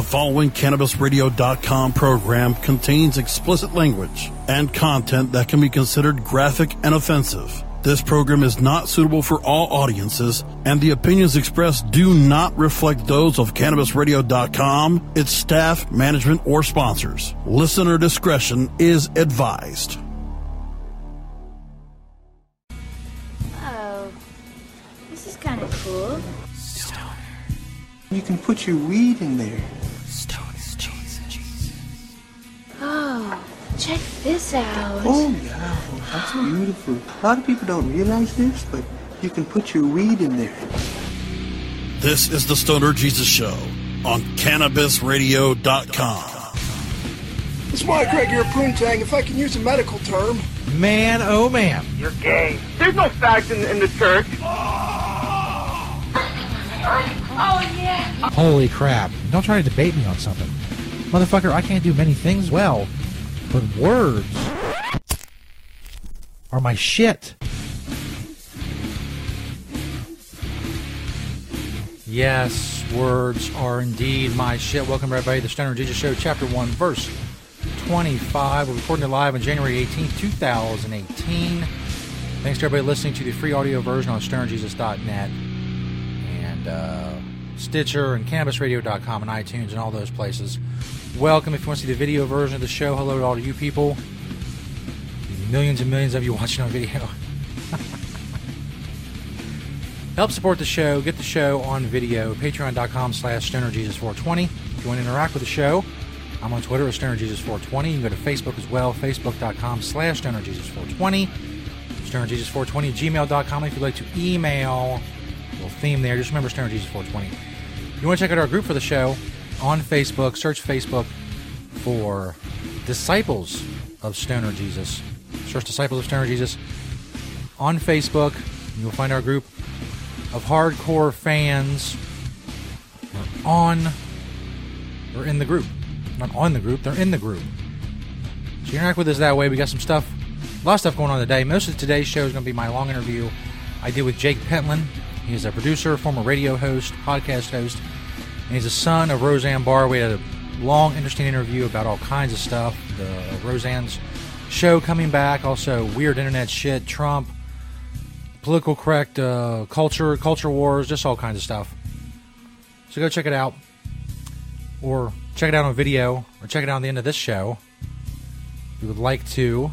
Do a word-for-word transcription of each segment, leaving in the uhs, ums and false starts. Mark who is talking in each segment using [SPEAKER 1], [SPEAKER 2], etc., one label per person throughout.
[SPEAKER 1] following Cannabis Radio dot com program contains explicit language and content that can be considered graphic and offensive. This program is not suitable for all audiences, and the opinions expressed do not reflect those of Cannabis Radio dot com, its staff, management, or sponsors. Listener discretion is advised.
[SPEAKER 2] Oh, this is kind of cool.
[SPEAKER 3] Stoner. You can put your weed in there.
[SPEAKER 4] Stoner's cheese.
[SPEAKER 2] Oh, check this out.
[SPEAKER 3] Oh, yeah. That's beautiful. A lot of people don't realize this, but you can put your weed in there.
[SPEAKER 1] This is the Stoner Jesus Show on Cannabis Radio dot com.
[SPEAKER 5] It's Mike Greg here, Poontang, if I can use a medical term.
[SPEAKER 6] Man, oh man.
[SPEAKER 7] You're gay. There's no fact in, in the church.
[SPEAKER 2] Oh, yeah.
[SPEAKER 6] Holy crap. Don't try to debate me on something. Motherfucker, I can't do many things well, but words are my shit. Yes, words are indeed my shit. Welcome, everybody, to the Stoner Jesus Show, Chapter one, Verse twenty-five. We're recording it live on January eighteenth, twenty eighteen. Thanks to everybody listening to the free audio version on Stoner Jesus dot net and uh, Stitcher and Cannabis Radio dot com and iTunes and all those places. Welcome. If you want to see the video version of the show, hello to all of you people. Millions and millions of you watching on video. Help support the show. Get the show on video. Patreon dot com slash Stoner Jesus four twenty. If you want to interact with the show, I'm on Twitter at Stoner Jesus four twenty. You can go to Facebook as well. Facebook dot com slash Stoner Jesus four twenty. Stoner Jesus four twenty. Gmail dot com if you'd like to email. A little theme there. Just remember Stoner Jesus four twenty. If you want to check out our group for the show on Facebook, search Facebook for Disciples of Stoner Jesus. Search Disciples of Stoner Jesus on Facebook. You'll find our group of hardcore fans are on or in the group. Not on the group, they're in the group. So you interact with us that way. We got some stuff, a lot of stuff going on today. Most of today's show is going to be my long interview I did with Jake Pentland. He is a producer, former radio host, podcast host, and he's a son of Roseanne Barr. We had a long, interesting interview about all kinds of stuff. The Roseanne's show coming back, also weird internet shit, Trump, political correct uh, culture, culture wars, just all kinds of stuff. So go check it out, or check it out on video, or check it out on the end of this show if you would like to.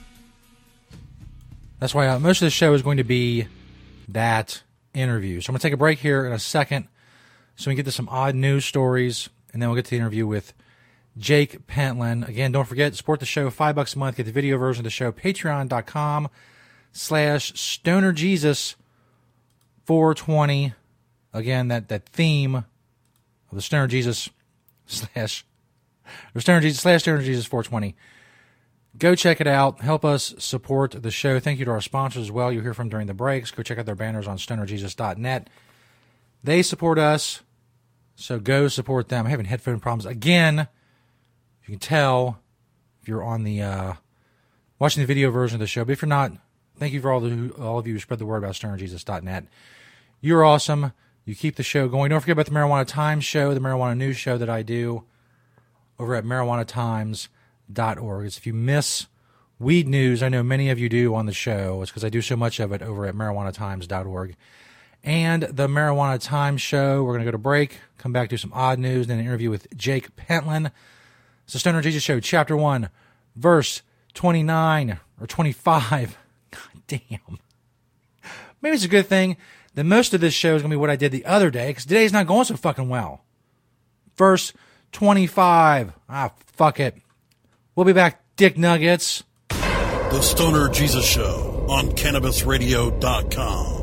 [SPEAKER 6] That's why uh, most of the show is going to be that interview. So I'm going to take a break here in a second so we can get to some odd news stories, and then we'll get to the interview with Jake Pentland. Again, don't forget, support the show, five bucks a month, get the video version of the show, patreon dot com slash Stoner Jesus four twenty. Again, that, that theme of the Stoner Jesus slash, or Stoner Jesus slash Stoner Jesus four twenty. Go check it out. Help us support the show. Thank you to our sponsors as well. You'll hear from during the breaks. Go check out their banners on Stoner Jesus dot net. They support us, so go support them. I'm having headphone problems again. You can tell if you're on the uh, watching the video version of the show. But if you're not, thank you for all the all of you who spread the word about Stoner Jesus dot net. You're awesome. You keep the show going. Don't forget about the Marijuana Times show, the Marijuana News show that I do over at marijuana times dot org. It's if you miss weed news, I know many of you do on the show. It's because I do so much of it over at marijuana times dot org. And the Marijuana Times show, we're going to go to break, come back to some odd news, then an interview with Jake Pentland. It's the Stoner Jesus Show, Chapter one, Verse twenty-nine, or twenty-five. God damn. Maybe it's a good thing that most of this show is going to be what I did the other day, because today's not going so fucking well. Verse twenty-five. Ah, fuck it. We'll be back, dick nuggets.
[SPEAKER 1] The Stoner Jesus Show on Cannabis Radio dot com.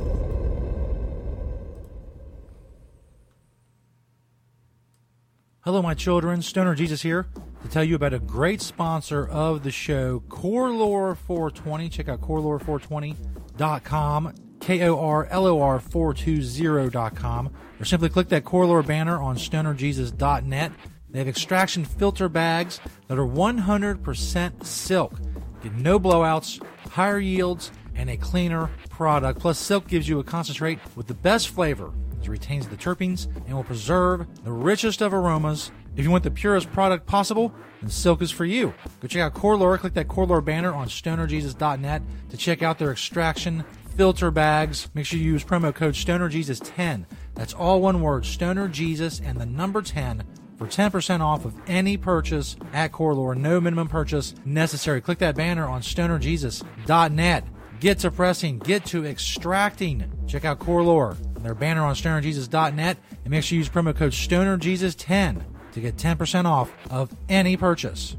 [SPEAKER 6] Hello, my children. Stoner Jesus here to tell you about a great sponsor of the show, Core Lore four twenty. Check out core lore four twenty dot com, K O R L O R four twenty dot com, or simply click that Core Lore banner on Stoner Jesus dot net. They have extraction filter bags that are one hundred percent silk. Get no blowouts, higher yields, and a cleaner product. Plus, silk gives you a concentrate with the best flavor It retains the terpenes and will preserve the richest of aromas. If you want the purest product possible, then Silk is for you. Go check out Corelore. Click that Corelore banner on stoner jesus dot net to check out their extraction filter bags. Make sure you use promo code stoner jesus ten. That's all one word, StonerJesus and the number ten for ten percent off of any purchase at Corelore. No minimum purchase necessary. Click that banner on stoner jesus dot net. Get to pressing. Get to extracting. Check out Corelore and their banner on stoner jesus dot net. And make sure you use promo code stoner jesus ten to get ten percent off of any purchase.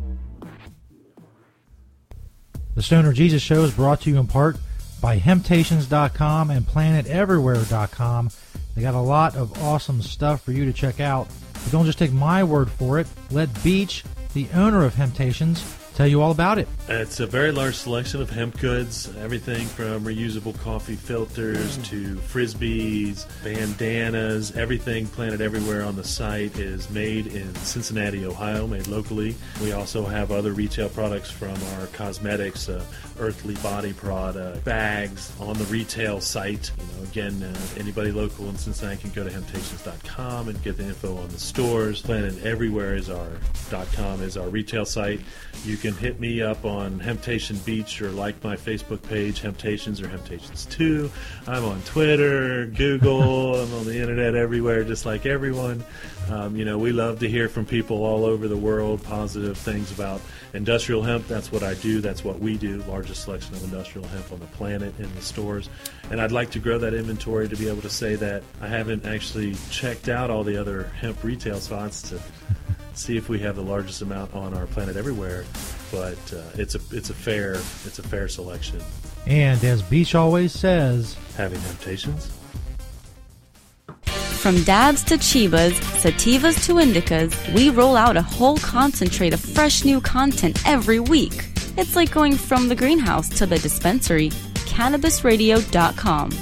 [SPEAKER 6] The Stoner Jesus Show is brought to you in part by Hemptations dot com and Planet Everywhere dot com. They got a lot of awesome stuff for you to check out. But don't just take my word for it. Let Beach, the owner of Hemptations, tell you all about it.
[SPEAKER 8] It's a very large selection of hemp goods, everything from reusable coffee filters to frisbees, bandanas, everything Planet Everywhere on the site is made in Cincinnati, Ohio, made locally. We also have other retail products from our cosmetics, uh, Earthly Body product, bags on the retail site. You know, again, uh, anybody local in Cincinnati can go to Hemptations dot com and get the info on the stores. Planet Everywhere is our .com is our retail site. You can hit me up on Hemptation Beach or like my Facebook page, Hemptations or Hemptations two. I'm on Twitter, Google, I'm on the internet everywhere, just like everyone. Um, you know, we love to hear from people all over the world, positive things about industrial hemp. That's what I do. That's what we do. Largest selection of industrial hemp on the planet in the stores. And I'd like to grow that inventory to be able to say that I haven't actually checked out all the other hemp retail spots to see if we have the largest amount on our Planet Everywhere. But uh, it's a it's a fair it's a fair selection.
[SPEAKER 6] And as Beach always says,
[SPEAKER 8] having temptations.
[SPEAKER 9] From dabs to chibas, sativas to indicas, we roll out a whole concentrate of fresh new content every week. It's like going from the greenhouse to the dispensary. Cannabis Radio dot com.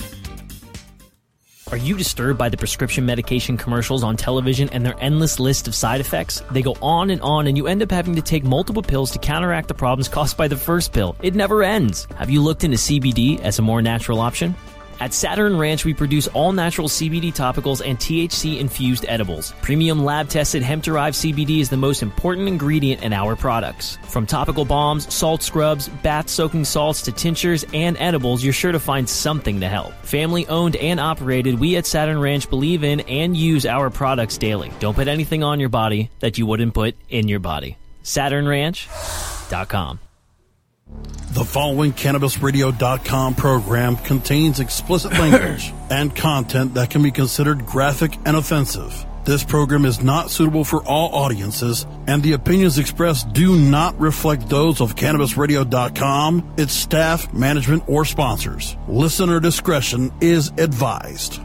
[SPEAKER 10] Are you disturbed by the prescription medication commercials on television and their endless list of side effects? They go on and on, and you end up having to take multiple pills to counteract the problems caused by the first pill. It never ends. Have you looked into C B D as a more natural option? At Saturn Ranch, we produce all-natural C B D topicals and T H C-infused edibles. Premium lab-tested hemp-derived C B D is the most important ingredient in our products. From topical balms, salt scrubs, bath-soaking salts to tinctures and edibles, you're sure to find something to help. Family-owned and operated, we at Saturn Ranch believe in and use our products daily. Don't put anything on your body that you wouldn't put in your body. Saturn Ranch dot com.
[SPEAKER 1] The following Cannabis Radio dot com program contains explicit language and content that can be considered graphic and offensive. This program is not suitable for all audiences, and the opinions expressed do not reflect those of Cannabis Radio dot com, its staff, management, or sponsors. Listener discretion is advised.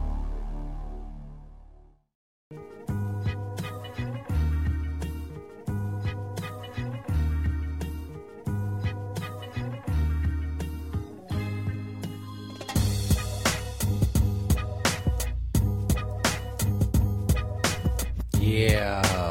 [SPEAKER 6] Yeah.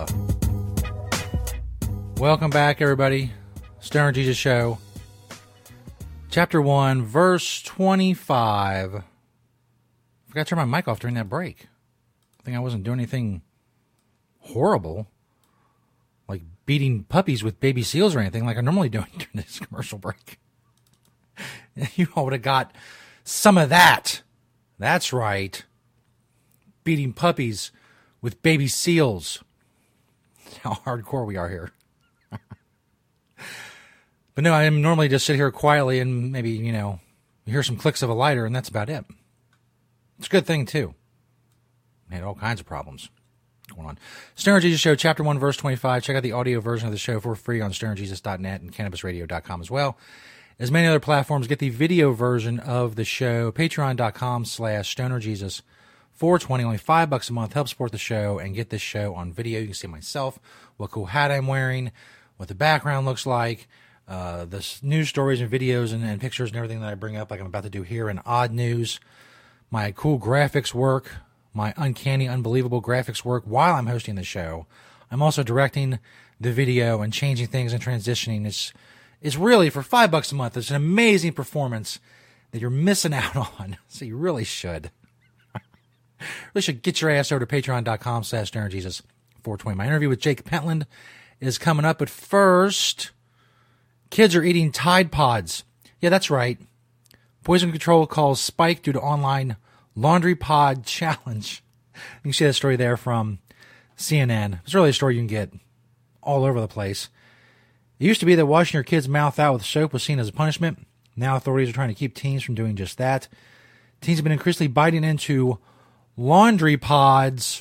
[SPEAKER 6] Welcome back, everybody. Stoner Jesus Show. Chapter one, verse twenty-five. I forgot to turn my mic off during that break. I think I wasn't doing anything horrible, like beating puppies with baby seals or anything like I'm normally doing during this commercial break. You all would have got some of that. That's right. Beating puppies with baby seals. How hardcore we are here. But no, I normally just sit here quietly and maybe, you know, you hear some clicks of a lighter and that's about it. It's a good thing, too. I had all kinds of problems going on. Stoner Jesus Show, Chapter one, Verse twenty-five. Check out the audio version of the show for free on stoner jesus dot net and cannabis radio dot com as well. As many other platforms, get the video version of the show, patreon dot com slash stoner jesus. four twenty, only five bucks a month. Help support the show and get this show on video. You can see myself, what cool hat I'm wearing, what the background looks like, uh, the news stories and videos and, and pictures and everything that I bring up, like I'm about to do here in Odd News. My cool graphics work, my uncanny, unbelievable graphics work while I'm hosting the show. I'm also directing the video and changing things and transitioning. It's it's really, for five bucks a month, it's an amazing performance that you're missing out on. So you really should. really should get your ass over to patreon.com slash Stoner Jesus four twenty. My interview with Jake Pentland is coming up, but first, kids are eating Tide Pods. Yeah, that's right. Poison Control calls spike due to online laundry pod challenge. You can see that story there from C N N. It's really a story you can get all over the place. It used to be that washing your kid's mouth out with soap was seen as a punishment. Now authorities are trying to keep teens from doing just that. Teens have been increasingly biting into laundry pods.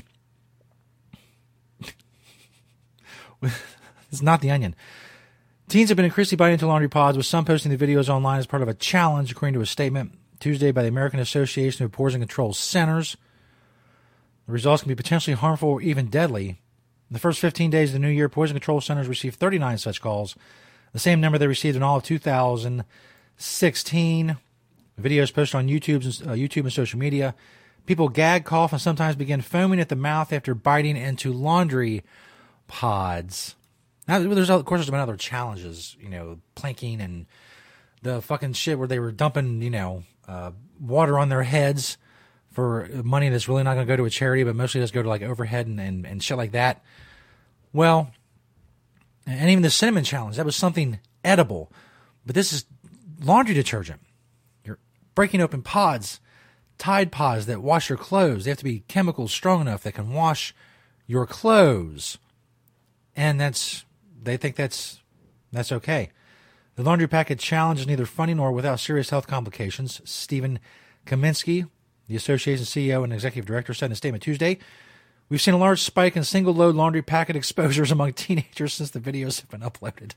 [SPEAKER 6] It's not The Onion. Teens have been increasingly biting into laundry pods, with some posting the videos online as part of a challenge, according to a statement Tuesday by the American Association of Poison Control Centers. The results can be potentially harmful or even deadly. In the first fifteen days of the new year, Poison Control Centers received thirty-nine such calls, the same number they received in all of two thousand sixteen. Videos posted on YouTube's, uh, YouTube and social media. People gag, cough, and sometimes begin foaming at the mouth after biting into laundry pods. Now, there's of course there's been other challenges, you know, planking and the fucking shit where they were dumping, you know, uh, water on their heads for money that's really not going to go to a charity, but mostly does go to like overhead and, and, and shit like that. Well, and even the cinnamon challenge, that was something edible, but this is laundry detergent. You're breaking open pods, Tide Pods that wash your clothes. They have to be chemicals strong enough that can wash your clothes. And that's, they think that's, that's okay. The laundry packet challenge is neither funny nor without serious health complications. Stephen Kaminsky, the association's C E O and executive director, said in a statement Tuesday, "We've seen a large spike in single-load laundry packet exposures among teenagers since the videos have been uploaded."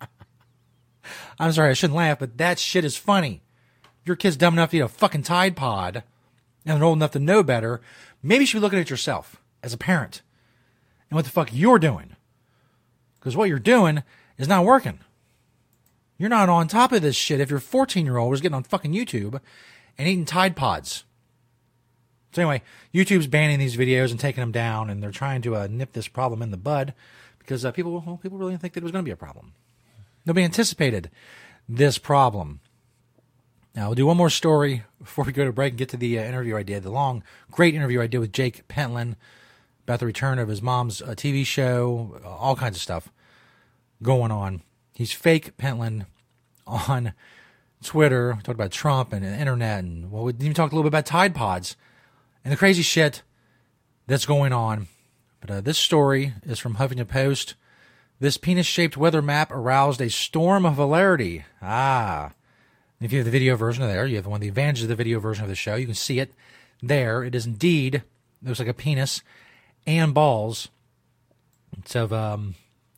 [SPEAKER 6] I'm sorry, I shouldn't laugh, but that shit is funny. If your kid's dumb enough to eat a fucking Tide Pod and they're old enough to know better, maybe you should be looking at yourself as a parent and what the fuck you're doing. Because what you're doing is not working. You're not on top of this shit if your fourteen-year-old is getting on fucking YouTube and eating Tide Pods. So anyway, YouTube's banning these videos and taking them down, and they're trying to uh, nip this problem in the bud because uh, people well, people really didn't think that it was going to be a problem. Nobody anticipated this problem. Now, we'll do one more story before we go to break and get to the uh, interview I did, the long, great interview I did with Jake Pentland about the return of his mom's uh, T V show, uh, all kinds of stuff going on. He's fake Pentland on Twitter. We talked about Trump and the internet, and well, we even talked a little bit about Tide Pods and the crazy shit that's going on. But uh, this story is from Huffington Post. This penis-shaped weather map aroused a storm of hilarity. Ah. If you have the video version of there, you have one of the advantages of the video version of the show. You can see it there. It is indeed, it looks like a penis and balls. It's of, um,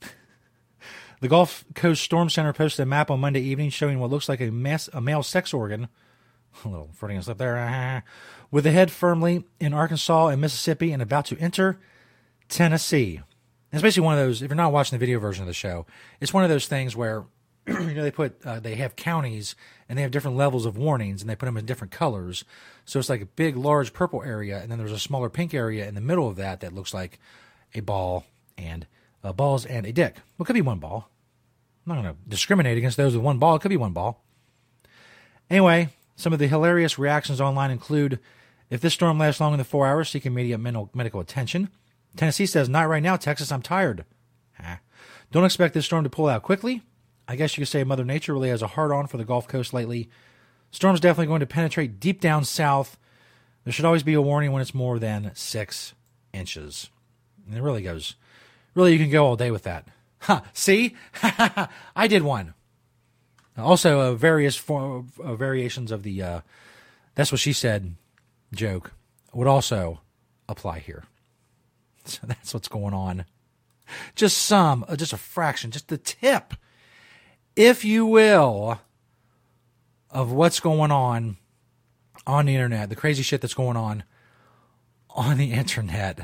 [SPEAKER 6] the Gulf Coast Storm Center posted a map on Monday evening showing what looks like a, mass, a male sex organ. A little Freudian slip there. With the head firmly in Arkansas and Mississippi and about to enter Tennessee. It's basically one of those, if you're not watching the video version of the show, it's one of those things where, you know, they put, uh, they have counties and they have different levels of warnings and they put them in different colors. So it's like a big, large purple area, and then there's a smaller pink area in the middle of that that looks like a ball and uh, balls and a dick. Well, it could be one ball. I'm not going to discriminate against those with one ball. It could be one ball. Anyway, some of the hilarious reactions online include, if this storm lasts longer than four hours, seek immediate medical attention. Tennessee says, not right now, Texas, I'm tired. Ah. Don't expect this storm to pull out quickly. I guess you could say Mother Nature really has a hard-on for the Gulf Coast lately. Storm's definitely going to penetrate deep down south. There should always be a warning when it's more than six inches. And it really goes, really, you can go all day with that. Huh, see? I did one. Also, uh, various for, uh, variations of the, uh, that's what she said joke would also apply here. So that's what's going on. Just some, uh, just a fraction, just the tip, if you will, of what's going on on the internet, the crazy shit that's going on on the internet.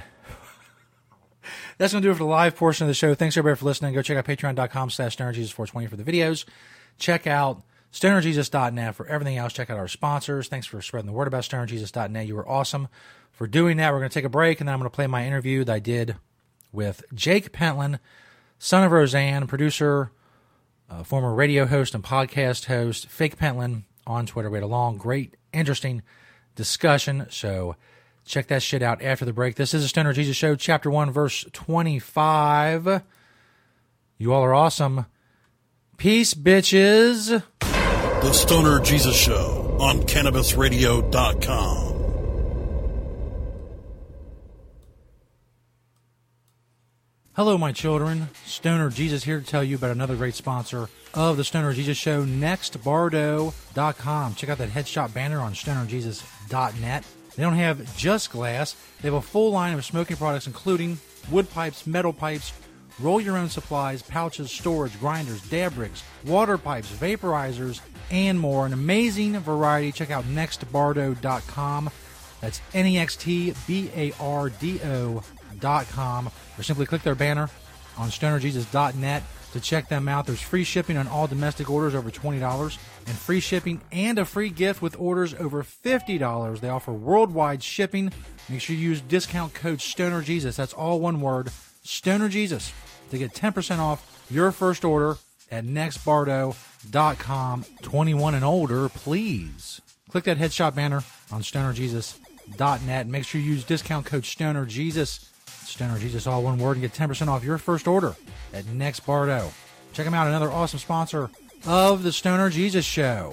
[SPEAKER 6] That's going to do it for the live portion of the show. Thanks, everybody, for listening. Go check out patreon.com slash Stoner Jesus four twenty for the videos. Check out stoner jesus dot net for everything else. Check out our sponsors. Thanks for spreading the word about stoner jesus dot net. You were awesome for doing that. We're going to take a break, and then I'm going to play my interview that I did with Jake Pentland, son of Roseanne, producer, uh, former radio host and podcast host, Fake Pentland on Twitter. We had a long, great, interesting discussion, so Check that shit out after the break. This is a Stoner Jesus Show, Chapter one, Verse twenty-five. You all are awesome. Peace, bitches.
[SPEAKER 1] The Stoner Jesus Show on Cannabis Radio dot com.
[SPEAKER 6] Hello, my children. Stoner Jesus here to tell you about another great sponsor of the Stoner Jesus Show, Next Bardo dot com. Check out that headshot banner on Stoner Jesus dot net. They don't have just glass. They have a full line of smoking products, including wood pipes, metal pipes, roll-your-own supplies, pouches, storage, grinders, dab rigs, water pipes, vaporizers, and more. An amazing variety. Check out Next Bardo dot com. That's N E X T B A R D O dot com. Or simply click their banner on Stoner Jesus dot net to check them out. There's free shipping on all domestic orders over twenty dollars and free shipping and a free gift with orders over fifty dollars. They offer worldwide shipping. Make sure you use discount code STONERJesus. That's all one word, STONERJesus, to get ten percent off your first order at Next Bardo dot com. twenty-one and older, please. Click that headshot banner on Stoner Jesus dot net. Make sure you use discount code STONERJesus. Stoner Jesus, all one word, and get ten percent off your first order at Next Bardo. Check them out, another awesome sponsor of the Stoner Jesus Show.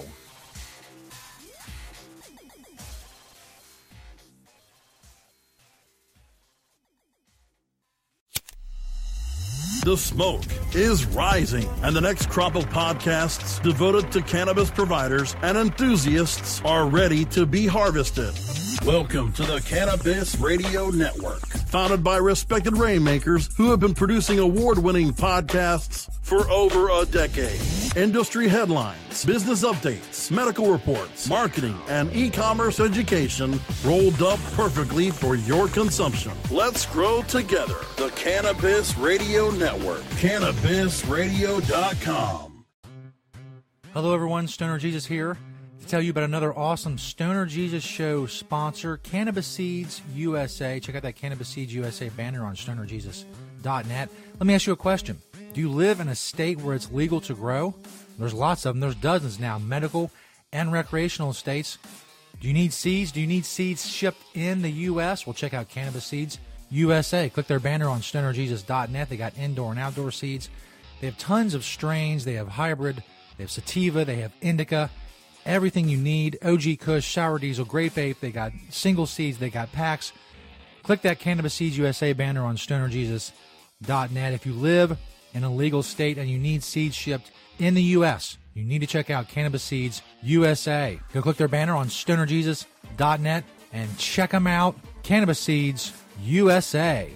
[SPEAKER 1] The smoke is rising, and the next crop of podcasts devoted to cannabis providers and enthusiasts are ready to be harvested. Welcome to the Cannabis Radio Network, founded by respected rainmakers who have been producing award-winning podcasts for over a decade. Industry headlines, business updates, medical reports, marketing, and e-commerce education rolled up perfectly for your consumption. Let's grow together. The Cannabis Radio Network, Cannabis Radio dot com.
[SPEAKER 6] Hello, everyone. Stoner Jesus here to tell you about another awesome Stoner Jesus Show sponsor, Cannabis Seeds U S A. Check out that Cannabis Seeds U S A banner on Stoner Jesus dot net. Let me ask you a question. Do you live in a state where it's legal to grow? There's lots of them. There's dozens now, medical and recreational states. Do you need seeds? Do you need seeds shipped in the U S? Well, check out Cannabis Seeds U S A. Click their banner on Stoner Jesus dot net. They got indoor and outdoor seeds. They have tons of strains. They have hybrid. They have sativa. They have indica. Everything you need. O G Kush, Sour Diesel, Grape Ape. They got single seeds. They got packs. Click that Cannabis Seeds U S A banner on Stoner Jesus dot net. If you live in a legal state and you need seeds shipped in the U S, you need to check out Cannabis Seeds U S A. Go click their banner on Stoner Jesus dot net and check them out. Cannabis Seeds U S A.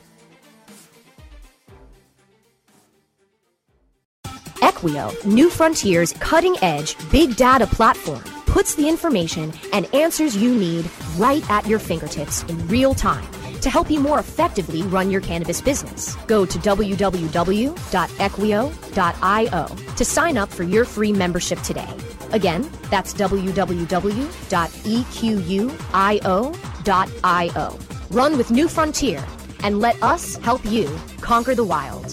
[SPEAKER 11] Equio, New Frontier's cutting-edge big data platform, puts the information and answers you need right at your fingertips in real time to help you more effectively run your cannabis business. Go to w w w dot equio dot i o to sign up for your free membership today. Again, that's w w w dot equio dot i o. Run with New Frontier and let us help you conquer the wild.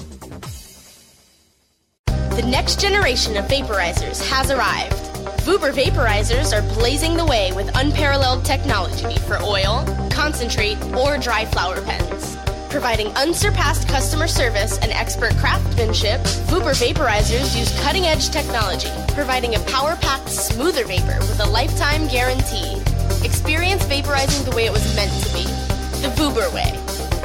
[SPEAKER 12] The next generation of vaporizers has arrived. Vuber vaporizers are blazing the way with unparalleled technology for oil, concentrate, or dry flower pens. Providing unsurpassed customer service and expert craftsmanship, Vuber vaporizers use cutting-edge technology, providing a power-packed, smoother vapor with a lifetime guarantee. Experience vaporizing the way it was meant to be. The Vuber way.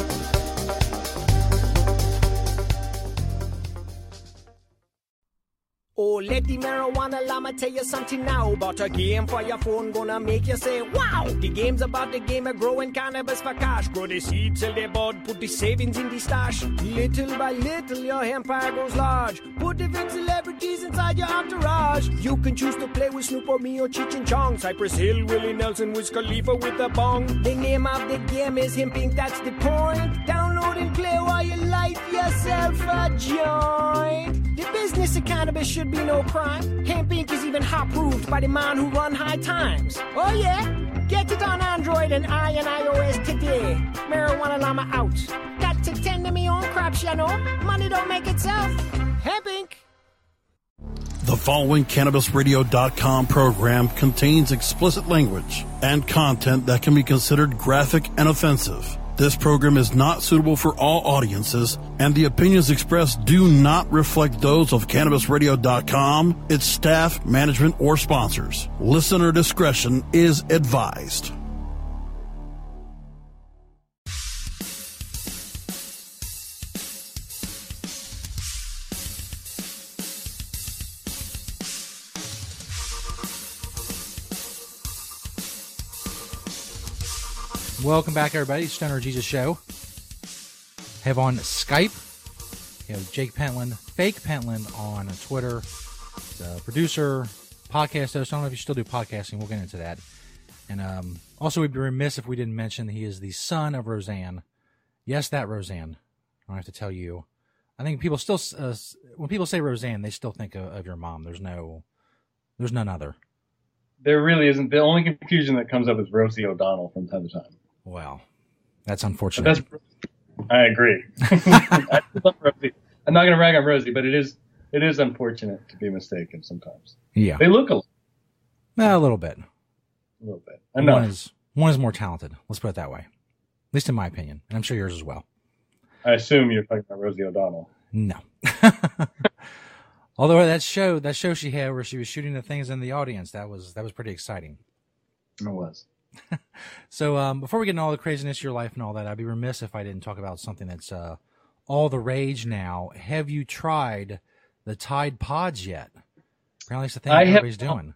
[SPEAKER 13] Oh, let the marijuana llama tell you something now about a game for your phone gonna make you say, wow! The game's about the game of growing cannabis for cash. Grow the seed, sell the bud, put the savings in the stash. Little by little, your empire grows large. Put different celebrities inside your entourage. You can choose to play with Snoop or me or Cheech and Chong. Cypress Hill, Willie Nelson, Wiz Khalifa with a bong. The name of the game is Hemp Incorporated, that's the point. Download and play while you light yourself a joint. The business of cannabis should be no crime. Hemp Incorporated is even hot-proofed by the man who run High Times. Oh yeah? Get it on Android and I and iOS today. Marijuana Llama out. Got to tend to me own crops, you know. Money don't make itself. Hemp Incorporated.
[SPEAKER 1] The following Cannabis Radio dot com program contains explicit language and content that can be considered graphic and offensive. This program is not suitable for all audiences, and the opinions expressed do not reflect those of Cannabis Radio dot com, its staff, management, or sponsors. Listener discretion is advised.
[SPEAKER 6] Welcome back, everybody. Stoner Jesus Show. Have on Skype, you know, Jake Pentland, Fake Pentland on Twitter. He's a producer, podcast host. I don't know if you still do podcasting. We'll get into that. And um, also, we'd be remiss if we didn't mention he is the son of Roseanne. Yes, that Roseanne. I don't have to tell you. I think people still, uh, when people say Roseanne, they still think of, of your mom. There's no, there's none other.
[SPEAKER 14] There really isn't. The only confusion that comes up is Rosie O'Donnell from time to time.
[SPEAKER 6] Wow. That's unfortunate.
[SPEAKER 14] That's, I agree. I love Rosie. I'm not going to rag on Rosie, but it is it is unfortunate to be mistaken sometimes.
[SPEAKER 6] Yeah.
[SPEAKER 14] They look alike.
[SPEAKER 6] Uh, a little bit.
[SPEAKER 14] A little bit.
[SPEAKER 6] Enough. One is, one is more talented. Let's put it that way. At least in my opinion. And I'm sure yours as well.
[SPEAKER 14] I assume you're talking about Rosie O'Donnell.
[SPEAKER 6] No. Although that show, that show she had where she was shooting the things in the audience, that was that was pretty exciting.
[SPEAKER 14] It was.
[SPEAKER 6] So um, before we get into all the craziness of your life and all that, I'd be remiss if I didn't talk about something that's uh, all the rage now. Have you tried the Tide Pods yet? Apparently it's the thing
[SPEAKER 14] I
[SPEAKER 6] everybody's
[SPEAKER 14] have,
[SPEAKER 6] doing.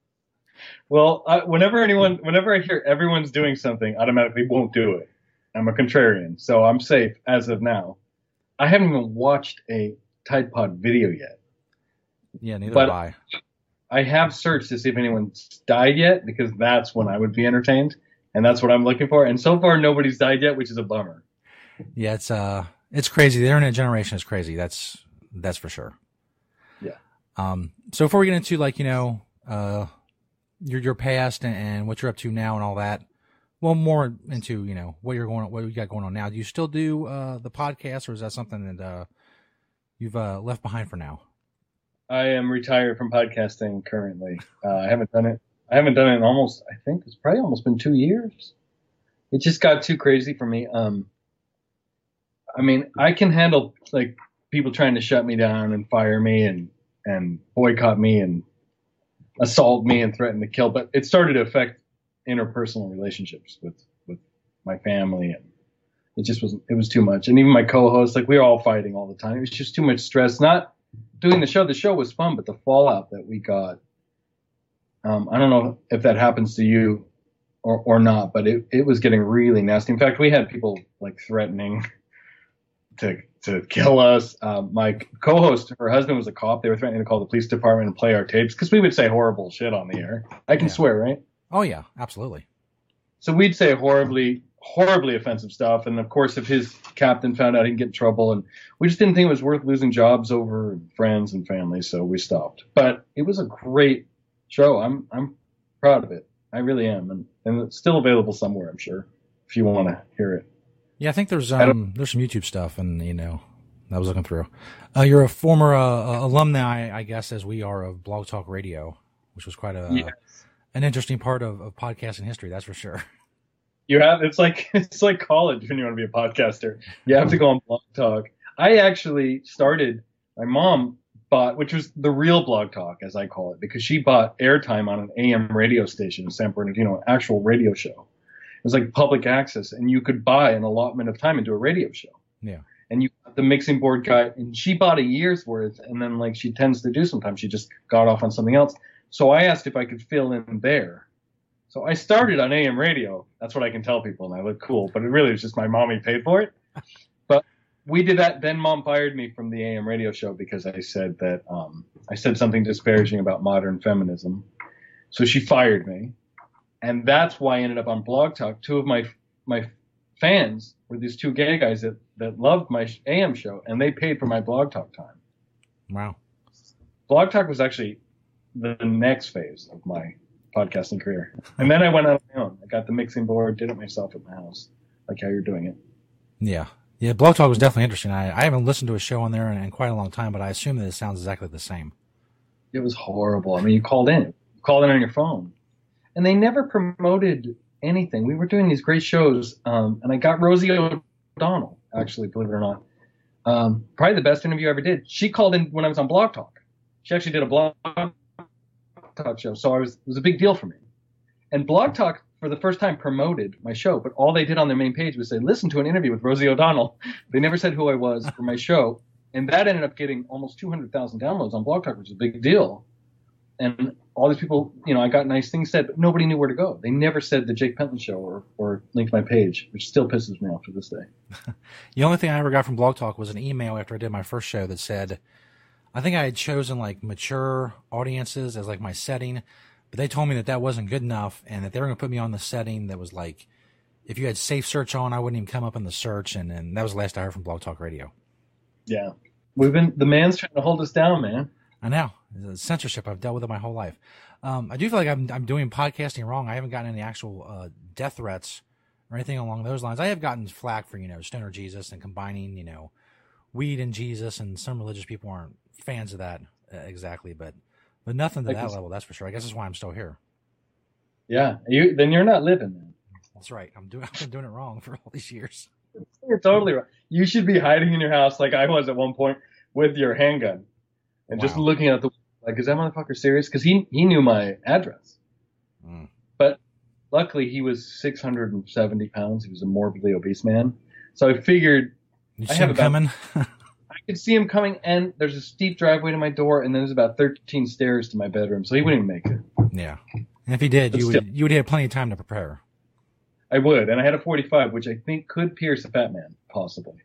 [SPEAKER 14] Well, I, whenever anyone, whenever I hear everyone's doing something, I automatically won't do it. I'm a contrarian, so I'm safe as of now. I haven't even watched a Tide Pod video yet.
[SPEAKER 6] Yeah, neither
[SPEAKER 14] but
[SPEAKER 6] have I.
[SPEAKER 14] I have searched to see if anyone's died yet, because that's when I would be entertained, and that's what I'm looking for. And so far, nobody's died yet, which is a bummer.
[SPEAKER 6] Yeah, it's uh, it's crazy. The internet generation is crazy. That's that's for sure.
[SPEAKER 14] Yeah.
[SPEAKER 6] Um. So before we get into like you know, uh, your your past and, and what you're up to now and all that, well, more into you know what you're going, what you got going on now. Do you still do uh the podcast, or is that something that uh you've uh left behind for now?
[SPEAKER 14] I am retired from podcasting currently. Uh, I haven't done it. I haven't done it in almost, I think it's probably almost been two years. It just got too crazy for me. Um, I mean, I can handle like people trying to shut me down and fire me and, and boycott me and assault me and threaten to kill, but it started to affect interpersonal relationships with, with my family, and it just wasn't, it was too much. And even my co-host, like we were all fighting all the time. It was just too much stress. Not doing the show, the show was fun, but the fallout that we got, um, I don't know if that happens to you or, or not, but it, it was getting really nasty. In fact, we had people like threatening to to kill us. Um, my co-host, her husband was a cop. They were threatening to call the police department and play our tapes because we would say horrible shit on the air. I can
[SPEAKER 6] Yeah.
[SPEAKER 14] swear, right?
[SPEAKER 6] Oh yeah, absolutely.
[SPEAKER 14] So we'd say horribly, horribly offensive stuff. And of course, if his captain found out, he'd get in trouble. And we just didn't think it was worth losing jobs over, and friends and family. So we stopped. But it was a great show. I'm I'm proud of it. I really am. And, and it's still available somewhere, I'm sure, if you want to hear it.
[SPEAKER 6] Yeah, I think there's um there's some YouTube stuff, and you know, I was looking through. Uh, you're a former uh, alumni, I guess, as we are, of Blog Talk Radio, which was quite a
[SPEAKER 14] Yes.
[SPEAKER 6] an interesting part of, of podcasting history. That's for sure.
[SPEAKER 14] You have it's like it's like college when you want to be a podcaster. You have to go on Blog Talk. I actually started. My mom bought, which was the real Blog Talk, as I call it, because she bought airtime on an A M radio station in San Bernardino, an actual radio show. It was like public access, and you could buy an allotment of time and do a radio show.
[SPEAKER 6] Yeah.
[SPEAKER 14] And you got the mixing board guy, and she bought a year's worth, and then like she tends to do sometimes, she just got off on something else. So I asked if I could fill in there. So I started on A M radio. That's what I can tell people, and I look cool. But it really was just my mommy paid for it. But we did that. Then mom fired me from the A M radio show because I said that um, I said something disparaging about modern feminism. So she fired me, and that's why I ended up on Blog Talk. Two of my my fans were these two gay guys that that loved my A M show, and they paid for my Blog Talk time.
[SPEAKER 6] Wow.
[SPEAKER 14] Blog Talk was actually the next phase of my podcasting career. And then I went out on my own. I got the mixing board, did it myself at my house, like how you're doing it.
[SPEAKER 6] Yeah. Yeah, Blog Talk was definitely interesting. I, I haven't listened to a show on there in, in quite a long time, but I assume that it sounds exactly the same.
[SPEAKER 14] It was horrible. I mean, you called in, you called in on your phone, and they never promoted anything. We were doing these great shows, um, and I got Rosie O'Donnell, actually, believe it or not. Um, probably the best interview I ever did. She called in when I was on Blog Talk. She actually did a Blog Talk show, so I was, it was a big deal for me. And Blog Talk, for the first time, promoted my show, but all they did on their main page was say, listen to an interview with Rosie O'Donnell. They never said who I was for my show, and that ended up getting almost two hundred thousand downloads on Blog Talk, which is a big deal. And all these people, you know, I got nice things said, but nobody knew where to go. They never said the Jake Pentland Show or, or linked my page, which still pisses me off to this day.
[SPEAKER 6] The only thing I ever got from Blog Talk was an email after I did my first show that said, I think I had chosen like mature audiences as like my setting, but they told me that that wasn't good enough and that they were going to put me on the setting that was like, if you had safe search on, I wouldn't even come up in the search. And, and that was the last I heard from Blog Talk Radio.
[SPEAKER 14] Yeah. We've been, the man's trying to hold us down, man.
[SPEAKER 6] I know. The censorship, I've dealt with it my whole life. Um, I do feel like I'm, I'm doing podcasting wrong. I haven't gotten any actual uh, death threats or anything along those lines. I have gotten flack for, you know, stoner Jesus and combining, you know, weed and Jesus, and some religious people aren't fans of that uh, exactly, but but nothing to
[SPEAKER 14] I
[SPEAKER 6] that
[SPEAKER 14] can-
[SPEAKER 6] level, that's for sure. I guess that's why I'm still here.
[SPEAKER 14] Yeah. You, then you're not living, man.
[SPEAKER 6] That's right. I'm doing. I've been doing it wrong for all these years.
[SPEAKER 14] You're totally right. You should be hiding in your house like I was at one point with your handgun and just
[SPEAKER 6] Wow.
[SPEAKER 14] looking at the, like, is that motherfucker serious? Because he, he knew my address.
[SPEAKER 6] Mm.
[SPEAKER 14] But luckily he was six hundred seventy pounds. He was a morbidly obese man. So I figured
[SPEAKER 6] You
[SPEAKER 14] I
[SPEAKER 6] see
[SPEAKER 14] have
[SPEAKER 6] him
[SPEAKER 14] about,
[SPEAKER 6] coming?
[SPEAKER 14] I could see him coming, and there's a steep driveway to my door, and then there's about thirteen stairs to my bedroom, so he wouldn't even make it.
[SPEAKER 6] Yeah. And if he did,
[SPEAKER 14] But
[SPEAKER 6] you
[SPEAKER 14] still.
[SPEAKER 6] would you would have plenty of time to prepare.
[SPEAKER 14] I would, and I had a forty-five, which I think could pierce a fat man, possibly.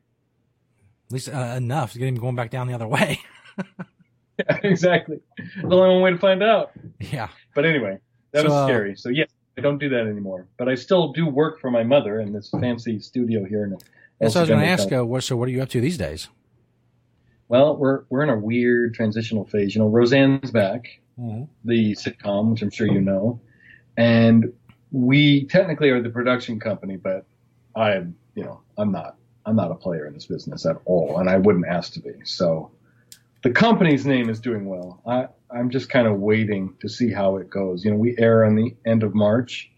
[SPEAKER 6] At least uh, enough to get him going back down the other way.
[SPEAKER 14] Yeah, exactly. There's only one way to find out.
[SPEAKER 6] Yeah.
[SPEAKER 14] But anyway, that
[SPEAKER 6] So,
[SPEAKER 14] was
[SPEAKER 6] uh,
[SPEAKER 14] scary. So yes, I don't do that anymore. But I still do work for my mother in this fancy studio here in.
[SPEAKER 6] That's what I was going to ask.
[SPEAKER 14] California.
[SPEAKER 6] Uh, what, so what are you up to these days?
[SPEAKER 14] Well, we're we're in a weird transitional phase. You know, Roseanne's back,
[SPEAKER 6] Mm-hmm.
[SPEAKER 14] the sitcom, which I'm sure you know, and we technically are the production company, but I'm, you know, I'm not. I'm not a player in this business at all, and I wouldn't ask to be. So the company's name is doing well. I, I'm just kind of waiting to see how it goes. You know, we air on the end of March,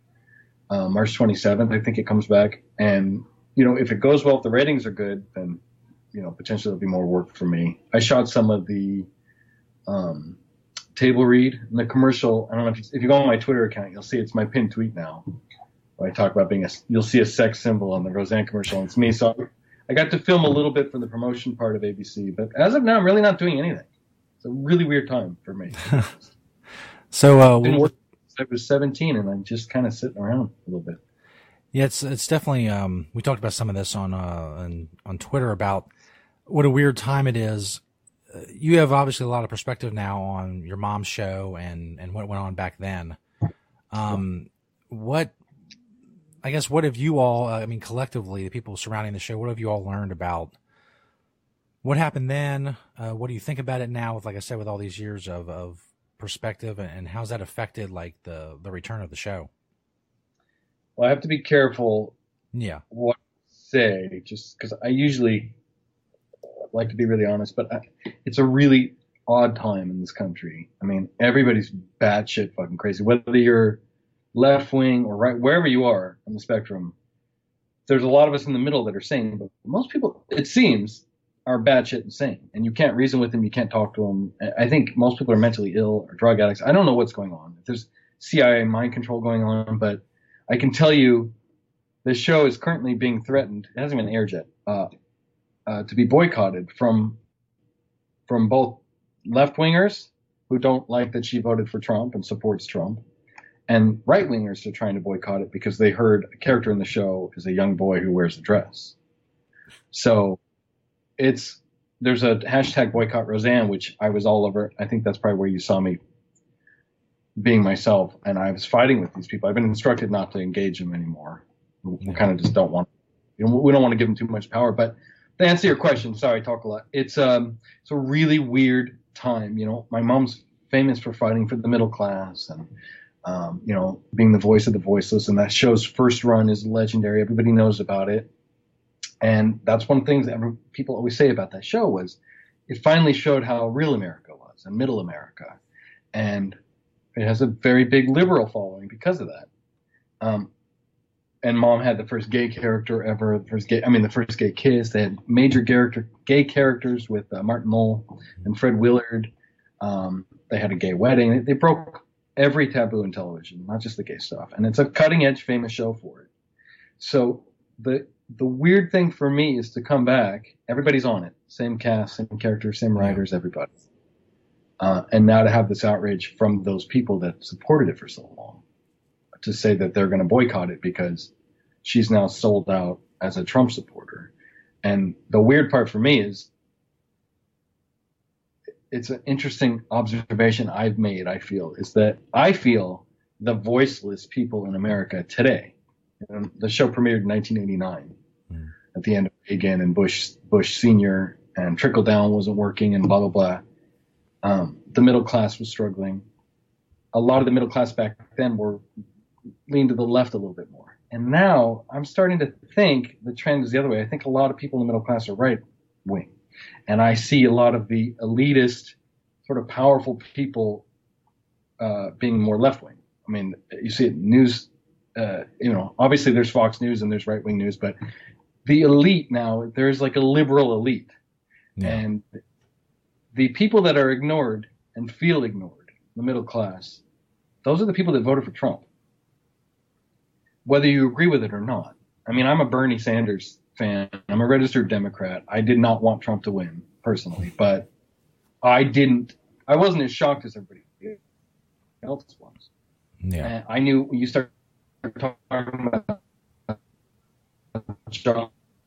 [SPEAKER 14] uh, March twenty-seventh, I think it comes back. And, you know, if it goes well, if the ratings are good, then, you know, potentially there'll be more work for me. I shot some of the um, table read and the commercial. I don't know if you, if you go on my Twitter account, you'll see it's my pinned tweet now. Where I talk about being a, you'll see a sex symbol on the Roseanne commercial, and it's me. So I got to film a little bit for the promotion part of A B C, but as of now, I'm really not doing anything. It's a really weird time for me.
[SPEAKER 6] So, uh,
[SPEAKER 14] I've been
[SPEAKER 6] we-
[SPEAKER 14] working since I was seventeen, and I'm just kind of sitting around a little bit.
[SPEAKER 6] yeah, it's it's definitely. Um, we talked about some of this on uh on, on Twitter about what a weird time it is. Uh, you have obviously a lot of perspective now on your mom's show and and what went on back then. Um, what I guess what have you all? Uh, I mean, collectively, the people surrounding the show, what have you all learned about what happened then? Uh, what do you think about it now? With, like I said, with all these years of of perspective, and, and how's that affected like the the return of the show?
[SPEAKER 14] Well, I have to be careful
[SPEAKER 6] Yeah.
[SPEAKER 14] what I say, just because I usually like to be really honest, but I, it's a really odd time in this country. I mean, everybody's batshit fucking crazy. Whether you're left wing or right, wherever you are on the spectrum, there's a lot of us in the middle that are sane, but most people, it seems, are batshit insane, and you can't reason with them. You can't talk to them. I think most people are mentally ill or drug addicts. I don't know what's going on. If there's C I A mind control going on, but I can tell you this show is currently being threatened. It hasn't been aired yet, uh, uh, to be boycotted from from both left wingers who don't like that she voted for Trump and supports Trump, and right wingers are trying to boycott it because they heard a character in the show is a young boy who wears a dress. So it's there's a hashtag boycott Roseanne, which I was all over. I think that's probably where you saw me being myself, and I was fighting with these people. I've been instructed not to engage them anymore. We kind of just don't want, you know, we don't want to give them too much power. But to answer your question, sorry, I talk a lot. It's um, it's a really weird time. You know, my mom's famous for fighting for the middle class and, um, you know, being the voice of the voiceless. And that show's first run is legendary. Everybody knows about it. And that's one of the things that every, people always say about that show was it finally showed how real America was. was, and middle America. And it has a very big liberal following because of that. Um, and Mom had the first gay character ever, the first gay, I mean, the first gay kiss. They had major character, gay characters with uh, Martin Mull and Fred Willard. Um, they had a gay wedding. They, they broke every taboo in television, not just the gay stuff. And it's a cutting edge, famous show for it. So the the weird thing for me is to come back. Everybody's on it. Same cast, same characters, same writers, everybody. Uh, and now to have this outrage from those people that supported it for so long, to say that they're going to boycott it because she's now sold out as a Trump supporter. And the weird part for me is it's an interesting observation I've made, I feel, is that I feel the voiceless people in America today. And the show premiered in nineteen eighty-nine mm. at the end of Reagan and Bush, Bush Senior, and trickle down wasn't working and blah, blah, blah. Um, the middle class was struggling. A lot of the middle class back then were leaned to the left a little bit more. And now I'm starting to think the trend is the other way. I think a lot of people in the middle class are right wing. And I see a lot of the elitist, sort of powerful people uh, being more left wing. I mean, you see it in news, uh, you know, obviously there's Fox News and there's right wing news, but the elite now, there's like a liberal elite. Yeah. And the people that are ignored and feel ignored, the middle class, those are the people that voted for Trump, whether you agree with it or not. I mean, I'm a Bernie Sanders fan. I'm a registered Democrat. I did not want Trump to win personally, but I didn't, I wasn't as shocked as everybody else was.
[SPEAKER 6] Yeah.
[SPEAKER 14] And I knew when you start talking about jobs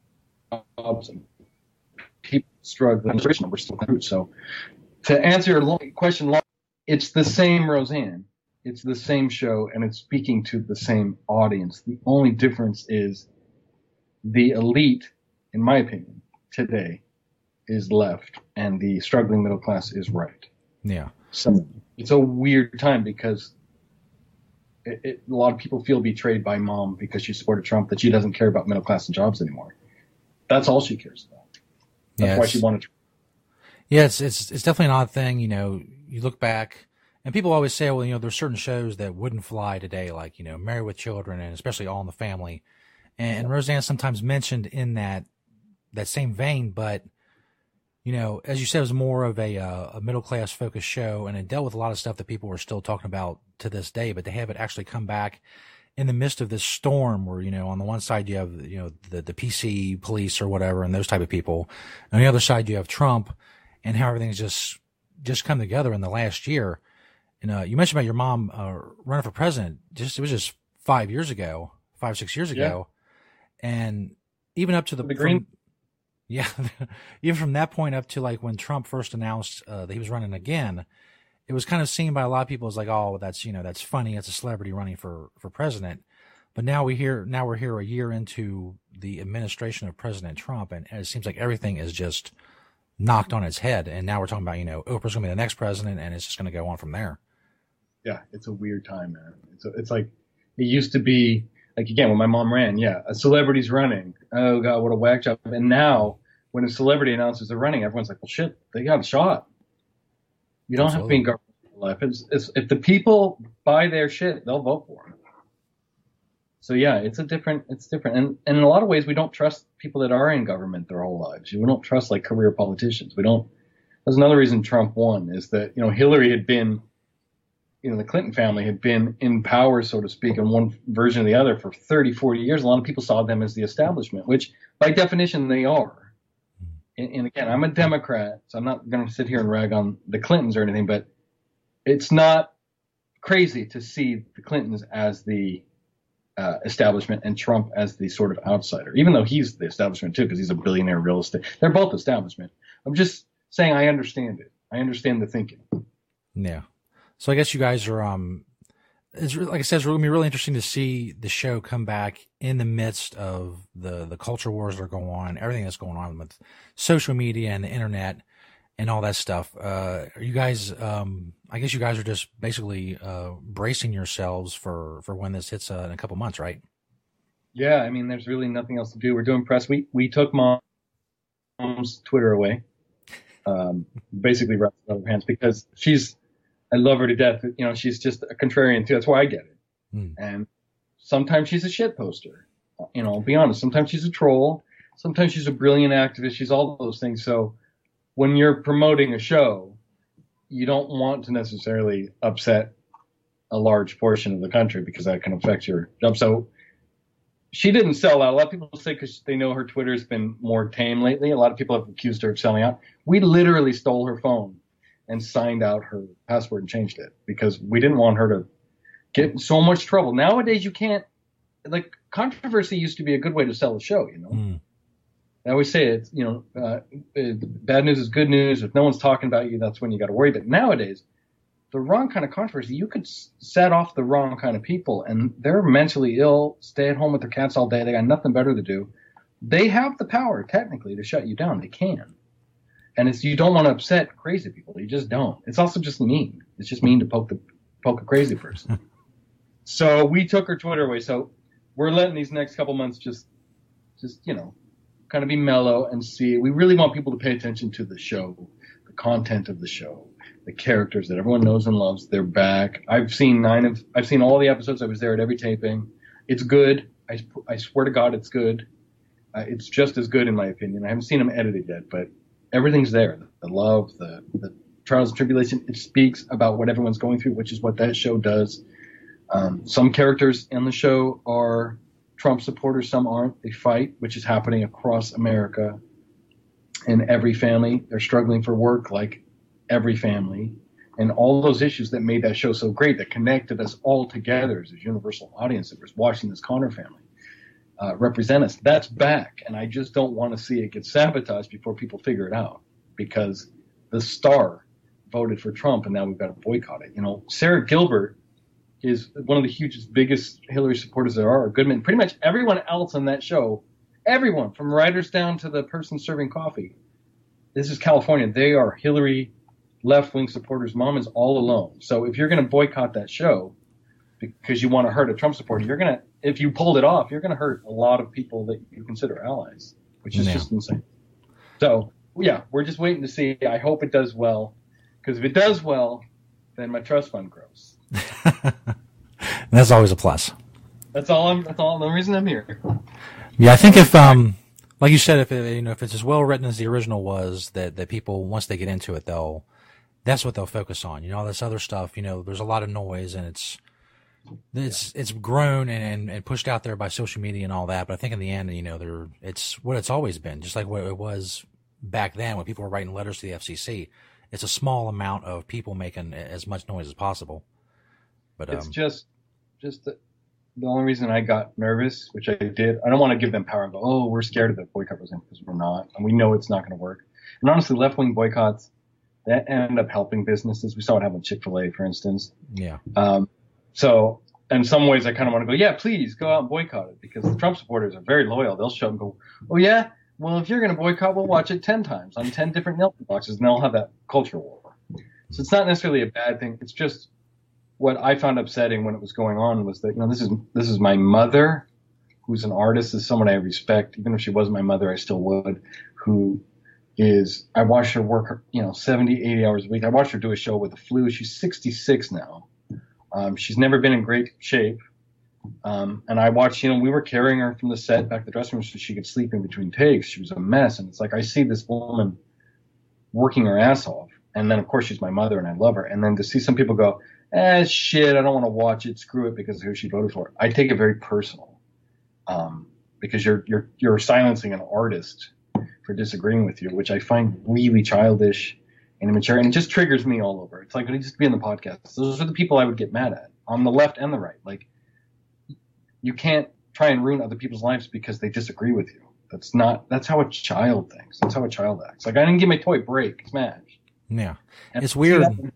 [SPEAKER 14] and people struggling, we're still through. So to answer your question, it's the same Roseanne. It's the same show, and it's speaking to the same audience. The only difference is the elite, in my opinion, today is left, and the struggling middle class is right.
[SPEAKER 6] Yeah.
[SPEAKER 14] So it's a weird time because it, it, a lot of people feel betrayed by Mom because she supported Trump, that she doesn't care about middle class and jobs anymore. That's all she cares about. That's
[SPEAKER 6] yeah,
[SPEAKER 14] why she wanted to.
[SPEAKER 6] Yeah, it's, it's, it's definitely an odd thing. You know, you look back, and people always say, well, you know, there's certain shows that wouldn't fly today, like, you know, Married with Children and especially All in the Family. And, and Roseanne sometimes mentioned in that that same vein, but, you know, as you said, it was more of a, uh, a middle-class focused show, and it dealt with a lot of stuff that people are still talking about to this day, but they have it actually come back in the midst of this storm where, you know, on the one side you have, you know, the, the P C police or whatever and those type of people. On the other side you have Trump and how everything's just just come together in the last year. And uh, you mentioned about your mom uh, running for president. Just it was just five years ago, five six years ago, yeah. And even up to the,
[SPEAKER 14] the green.
[SPEAKER 6] From, yeah, even from that point up to like when Trump first announced uh, that he was running again, it was kind of seen by a lot of people as like, oh, that's you know that's funny. It's a celebrity running for for president. But now we hear now we're here a year into the administration of President Trump, and it seems like everything is just knocked on its head. And now we're talking about you know Oprah's going to be the next president, and it's just going to go on from there.
[SPEAKER 14] Yeah, it's a weird time, man. It's a, it's like it used to be like again when my mom ran. Yeah, a celebrity's running. Oh God, what a whack job! And now when a celebrity announces they're running, everyone's like, well, shit, they got a shot. You don't Absolutely. have to be in government life. It's, it's, if the people buy their shit, they'll vote for them. So yeah, it's a different. It's different, and, and in a lot of ways, we don't trust people that are in government their whole lives. We don't trust like career politicians. We don't. That's another reason Trump won is that you know Hillary had been. You know, the Clinton family had been in power, so to speak, in one version or the other for thirty, forty years. A lot of people saw them as the establishment, which by definition they are. And, and again, I'm a Democrat, so I'm not going to sit here and rag on the Clintons or anything, but it's not crazy to see the Clintons as the uh, establishment and Trump as the sort of outsider, even though he's the establishment too, because he's a billionaire real estate. They're both establishment. I'm just saying I understand it. I understand the thinking.
[SPEAKER 6] Yeah. So I guess you guys are, um, it's like I said, it's going to be really interesting to see the show come back in the midst of the, the culture wars that are going on, everything that's going on with social media and the internet and all that stuff. Uh, are you guys, um, I guess you guys are just basically, uh, bracing yourselves for, for when this hits uh, in a couple months, right?
[SPEAKER 14] Yeah. I mean, there's really nothing else to do. We're doing press. We, we took Mom's Twitter away. um, basically wraps it out of her hands because she's, I love her to death. You know, she's just a contrarian too. That's why I get it.
[SPEAKER 6] Mm.
[SPEAKER 14] And sometimes she's a shit poster. You know, I'll be honest. Sometimes she's a troll. Sometimes she's a brilliant activist. She's all those things. So when you're promoting a show, you don't want to necessarily upset a large portion of the country because that can affect your job. So she didn't sell out. A lot of people say because they know her Twitter's been more tame lately. A lot of people have accused her of selling out. We literally stole her phone and signed out her password and changed it because we didn't want her to get in so much trouble. Nowadays, you can't, like, controversy used to be a good way to sell a show, you know?
[SPEAKER 6] Mm.
[SPEAKER 14] I always say it's, you know, uh, bad news is good news. If no one's talking about you, that's when you got to worry. But nowadays, the wrong kind of controversy, you could set off the wrong kind of people, and they're mentally ill, stay at home with their cats all day. They got nothing better to do. They have the power, technically, to shut you down. They can. And it's, you don't want to upset crazy people. You just don't. It's also just mean. It's just mean to poke the poke a crazy person. So we took her Twitter away. So we're letting these next couple months just, just you know, kind of be mellow and see. We really want people to pay attention to the show, the content of the show, the characters that everyone knows and loves. They're back. I've seen nine of, I've seen all the episodes. I was there at every taping. It's good. I, I swear to God, it's good. Uh, it's just as good in my opinion. I haven't seen them edited yet, but everything's there. The love, the, the trials and tribulation. It speaks about what everyone's going through, which is what that show does. Um, some characters in the show are Trump supporters, some aren't. They fight, which is happening across America. In every family, they're struggling for work like every family. And all those issues that made that show so great, that connected us all together as a universal audience that was watching this Connor family, uh, represent us. That's back. And I just don't want to see it get sabotaged before people figure it out. Because the star voted for Trump, and now we've got to boycott it. You know, Sarah Gilbert is one of the hugest, biggest Hillary supporters there are. Goodman, pretty much everyone else on that show, everyone from writers down to the person serving coffee. This is California. They are Hillary left-wing supporters. Mom is all alone. So if you're going to boycott that show because you want to hurt a Trump supporter, you're going to, if you pulled it off, you're going to hurt a lot of people that you consider allies, which is
[SPEAKER 6] Yeah.
[SPEAKER 14] just insane. So yeah, we're just waiting to see. I hope it does well, because if it does well, then my trust fund grows.
[SPEAKER 6] That's always a plus.
[SPEAKER 14] That's all. I'm. That's all. The reason I'm here.
[SPEAKER 6] Yeah, I think if, um, like you said, if it, you know, if it's as well written as the original was, that that people once they get into it, they'll, that's what they'll focus on. You know, all this other stuff. You know, there's a lot of noise, and it's, it's it's grown and, and, and pushed out there by social media and all that. But I think in the end, you know, there it's what it's always been, just like what it was back then when people were writing letters to the F C C. It's a small amount of people making as much noise as possible. But
[SPEAKER 14] It's
[SPEAKER 6] um,
[SPEAKER 14] just, just the, the only reason I got nervous, which I did. I don't want to give them power and go, oh, we're scared of the boycott, because we're not, and we know it's not going to work. And honestly, left-wing boycotts that end up helping businesses. We saw it happen with Chick-fil-A, for instance.
[SPEAKER 6] yeah.
[SPEAKER 14] Um, so in some ways, I kind of want to go, yeah, please go out and boycott it, because the Trump supporters are very loyal. They'll show up and go, oh yeah, well, if you're going to boycott, we'll watch it ten times on ten different Nielsen boxes, and they'll have that culture war. So it's not necessarily a bad thing. It's just what I found upsetting when it was going on was that, you know, this is this is my mother, who's an artist, is someone I respect. Even if she wasn't my mother, I still would. Who is, I watched her work, you know, seventy, eighty hours a week. I watched her do a show with the flu. She's sixty-six now. Um, she's never been in great shape. Um, and I watched, you know, we were carrying her from the set back to the dressing room so she could sleep in between takes. She was a mess. And it's like, I see this woman working her ass off. And then, of course, she's my mother and I love her. And then to see some people go, eh, shit, I don't want to watch it. Screw it, because of who she voted for. I take it very personal, um, because you're you're you're silencing an artist for disagreeing with you, which I find really childish and immature, and it just triggers me all over. It's like, it needs to be on the podcast. Those are the people I would get mad at, on the left and the right. Like, you can't try and ruin other people's lives because they disagree with you. That's not. That's how a child thinks. That's how a child acts. Like, I didn't give my toy break. Smash.
[SPEAKER 6] Yeah,
[SPEAKER 14] And
[SPEAKER 6] it's weird.
[SPEAKER 14] that-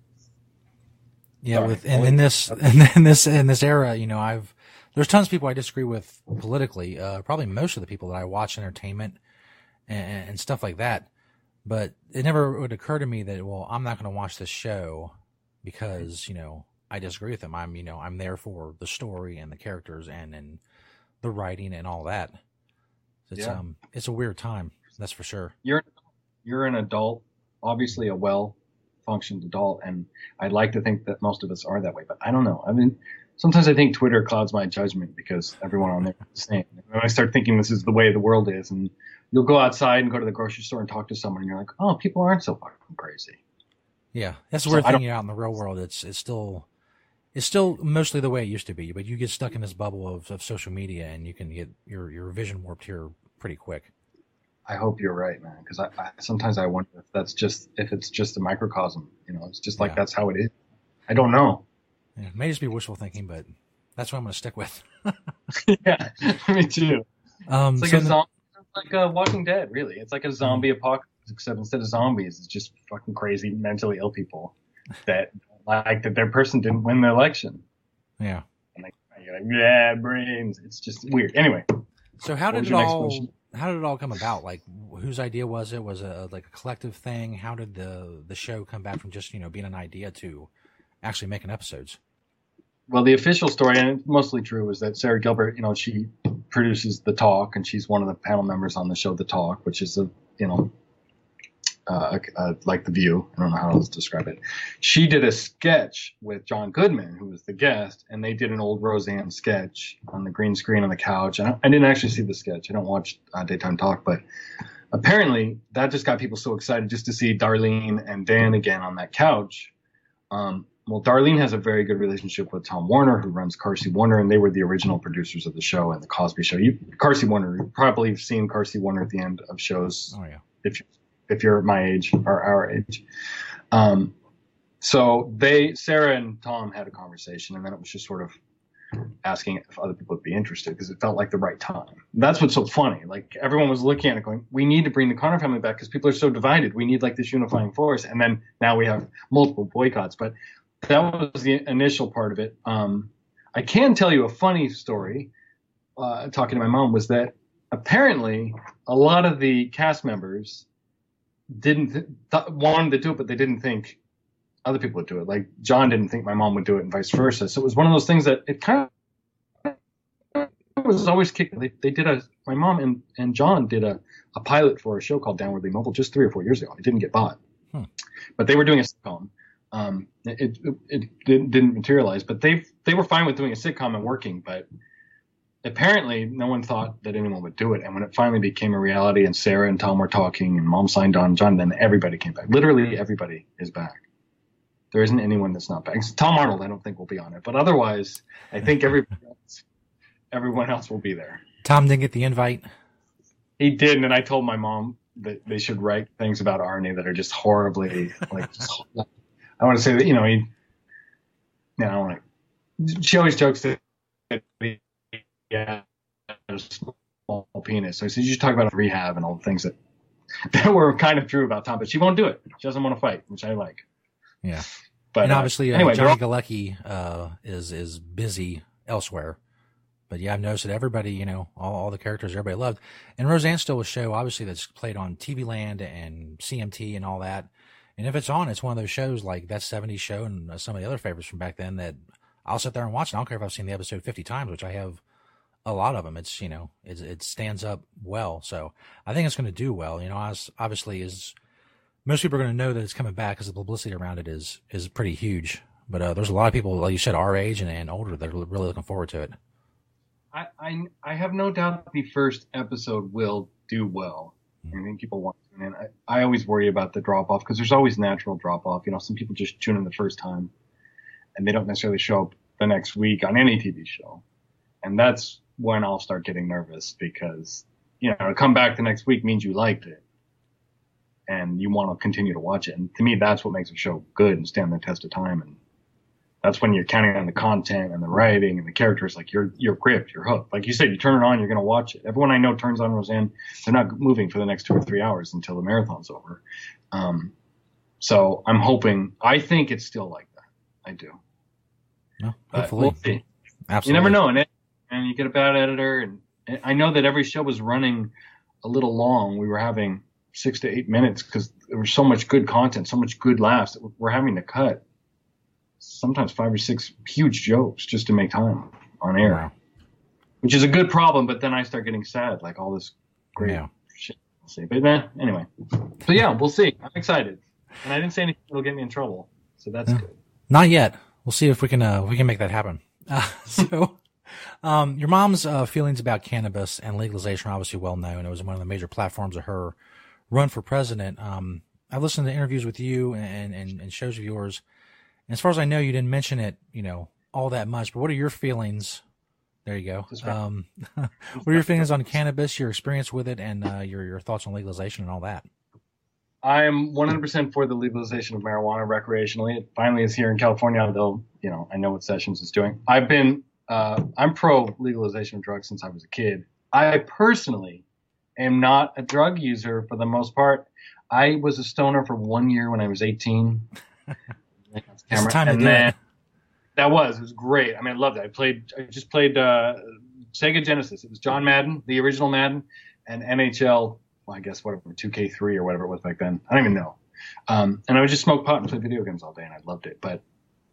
[SPEAKER 6] Yeah,
[SPEAKER 14] Sorry.
[SPEAKER 6] with in, in this in this in this era, you know, I've there's tons of people I disagree with politically. Uh, probably most of the people that I watch entertainment and, and stuff like that. But it never would occur to me that, well, I'm not going to watch this show because, you know, I disagree with them. I'm, you know, I'm there for the story and the characters and and the writing and all that. It's
[SPEAKER 14] Yeah.
[SPEAKER 6] um, it's a weird time, that's for sure.
[SPEAKER 14] You're you're an adult obviously a well-functioned adult, and I'd like to think that most of us are that way, but I don't know. I mean, sometimes I think Twitter clouds my judgment because everyone on there is the same. And I start thinking this is the way the world is, and you'll go outside and go to the grocery store and talk to someone, and you're like, oh, people aren't so fucking crazy.
[SPEAKER 6] Yeah, that's the
[SPEAKER 14] So
[SPEAKER 6] weird
[SPEAKER 14] I
[SPEAKER 6] thing
[SPEAKER 14] don't-
[SPEAKER 6] out in the real world. It's it's still it's still mostly the way it used to be, but you get stuck in this bubble of, of social media, and you can get your your vision warped here pretty quick.
[SPEAKER 14] I hope you're right, man, because I, I sometimes I wonder if that's just if it's just a microcosm. You know, it's just like
[SPEAKER 6] Yeah.
[SPEAKER 14] that's how it is. I don't know.
[SPEAKER 6] Yeah, it may just be wishful thinking, but that's what I'm going to stick with.
[SPEAKER 14] Yeah, me too.
[SPEAKER 6] Um,
[SPEAKER 14] it's like
[SPEAKER 6] so
[SPEAKER 14] a
[SPEAKER 6] the-
[SPEAKER 14] zombie, it's like a Walking Dead, really. It's like a zombie apocalypse, except instead of zombies, it's just fucking crazy, mentally ill people that like that their person didn't win the election.
[SPEAKER 6] Yeah.
[SPEAKER 14] And like, you're like, yeah, brains. It's just weird. Anyway.
[SPEAKER 6] So how
[SPEAKER 14] what
[SPEAKER 6] did
[SPEAKER 14] was
[SPEAKER 6] it
[SPEAKER 14] your next
[SPEAKER 6] all?
[SPEAKER 14] question?
[SPEAKER 6] How did it all come about? Like, whose idea was it? Was it a, like a collective thing? How did the the show come back from just you know being an idea to actually making episodes?
[SPEAKER 14] Well, the official story, and it's mostly true, is that Sarah Gilbert, you know, she produces The Talk, and she's one of the panel members on the show The Talk, which is a, you know, uh, uh, like The View. I don't know how else to describe it. She did a sketch with John Goodman, who was the guest, and they did an old Roseanne sketch on the green screen on the couch. And I, I didn't actually see the sketch. I don't watch uh, Daytime Talk, but apparently that just got people so excited just to see Darlene and Dan again on that couch. Um, Well, Darlene has a very good relationship with Tom Warner, who runs Carsey Warner, and they were the original producers of the show and the Cosby Show. You, Carsey Warner, you probably have seen Carsey Warner at the end of shows.
[SPEAKER 6] Oh yeah.
[SPEAKER 14] If you, if you're my age or our age, um, so they, Sarah and Tom had a conversation, and then it was just sort of asking if other people would be interested because it felt like the right time. That's what's so funny. Like everyone was looking at it going, we need to bring the Connor family back because people are so divided. We need like this unifying force. And then now we have multiple boycotts, but that was the initial part of it. Um, I can tell you a funny story. Uh, talking to my mom was that apparently a lot of the cast members didn't th- th- wanted to do it, but they didn't think other people would do it. Like John didn't think my mom would do it, and vice versa. So it was one of those things that it kind of was always kicked. They, they did a my mom and, and John did a, a pilot for a show called Downwardly Mobile just three or four years ago. It didn't get bought,
[SPEAKER 6] Hmm.
[SPEAKER 14] but they were doing a sitcom. Um, it, it, it didn't, didn't materialize, but they they were fine with doing a sitcom and working, but apparently no one thought that anyone would do it. And when it finally became a reality and Sarah and Tom were talking and Mom signed on, John, then everybody came back. Literally everybody is back. There isn't anyone that's not back. Tom Arnold, I don't think will be on it, but otherwise I think everybody else, everyone else will be there.
[SPEAKER 6] Tom didn't get the invite.
[SPEAKER 14] He did, and I told my mom that they should write things about Arnie that are just horribly like. Just, I want to say that, you know, he, no, I don't want to, she always jokes that he had a small penis. So she just talk about rehab and all the things that, that were kind of true about Tom, but she won't do it. She doesn't want to fight, which I like.
[SPEAKER 6] Yeah.
[SPEAKER 14] But
[SPEAKER 6] and
[SPEAKER 14] uh,
[SPEAKER 6] obviously, uh,
[SPEAKER 14] anyway,
[SPEAKER 6] Johnny
[SPEAKER 14] they're all-
[SPEAKER 6] Galecki uh, is, is busy elsewhere. But yeah, I've noticed that everybody, you know, all, all the characters everybody loved. And Roseanne's still a show, obviously, that's played on T V Land and C M T and all that. And if it's on, it's one of those shows like that seventies show and some of the other favorites from back then that I'll sit there and watch. And I don't care if I've seen the episode fifty times, which I have a lot of them. It's, you know, it's, it stands up well. So I think it's going to do well. You know, as obviously is most people are going to know that it's coming back because the publicity around it is, is pretty huge. But uh, there's a lot of people, like you said, our age and, and older that are really looking forward to it.
[SPEAKER 14] I, I, I have no doubt that the first episode will do well. I think people want to tune in. I, I always worry about the drop off because there's always natural drop off. You know, some people just tune in the first time and they don't necessarily show up the next week on any T V show. And that's when I'll start getting nervous because, you know, to come back the next week means you liked it and you want to continue to watch it. And to me, that's what makes a show good and stand the test of time. And that's when you're counting on the content and the writing and the characters. Like you're, you're gripped, you're hooked. Like you said, you turn it on, you're going to watch it. Everyone I know turns on Roseanne. They're not moving for the next two or three hours until the marathon's over. Um, so I'm hoping, I think it's still like that. I do.
[SPEAKER 6] No,
[SPEAKER 14] But
[SPEAKER 6] hopefully.
[SPEAKER 14] we'll see.
[SPEAKER 6] Absolutely.
[SPEAKER 14] You never know. And, it, and you get a bad editor. And, and I know that every show was running a little long. We were having six to eight minutes because there was so much good content, so much good laughs that we're having to cut sometimes five or six huge jokes just to make time on air,
[SPEAKER 6] Wow.
[SPEAKER 14] which is a good problem. But then I start getting sad, like all this great
[SPEAKER 6] Yeah.
[SPEAKER 14] shit. We'll see. But nah, anyway, so yeah, we'll see. I'm excited. And I didn't say anything that'll get me in trouble, so that's
[SPEAKER 6] Yeah.
[SPEAKER 14] good.
[SPEAKER 6] Not yet. We'll see if we can uh, we can make that happen. Uh, so, um, your mom's uh, feelings about cannabis and legalization are obviously well known. It was one of the major platforms of her run for president. Um, I've listened to interviews with you and, and, and shows of yours. And as far as I know, you didn't mention it, you know, all that much. But what are your feelings? There you go. Um, what are your feelings on cannabis, your experience with it, and uh, your your thoughts on legalization and all that?
[SPEAKER 14] I'm one hundred percent for the legalization of marijuana recreationally. It finally is here in California, though, you know, I know what Sessions is doing. I've been, uh, I'm pro legalization of drugs since I was a kid. I personally am not a drug user for the most part. I was a stoner for one year when I was eighteen.
[SPEAKER 6] It's time to
[SPEAKER 14] and
[SPEAKER 6] do
[SPEAKER 14] then
[SPEAKER 6] it.
[SPEAKER 14] that was, it was great. I mean, I loved it. I played, I just played uh, Sega Genesis. It was John Madden, the original Madden, and N H L. Well, I guess whatever, two K three or whatever it was back then. I don't even know. Um, and I would just smoke pot and play video games all day, and I loved it. But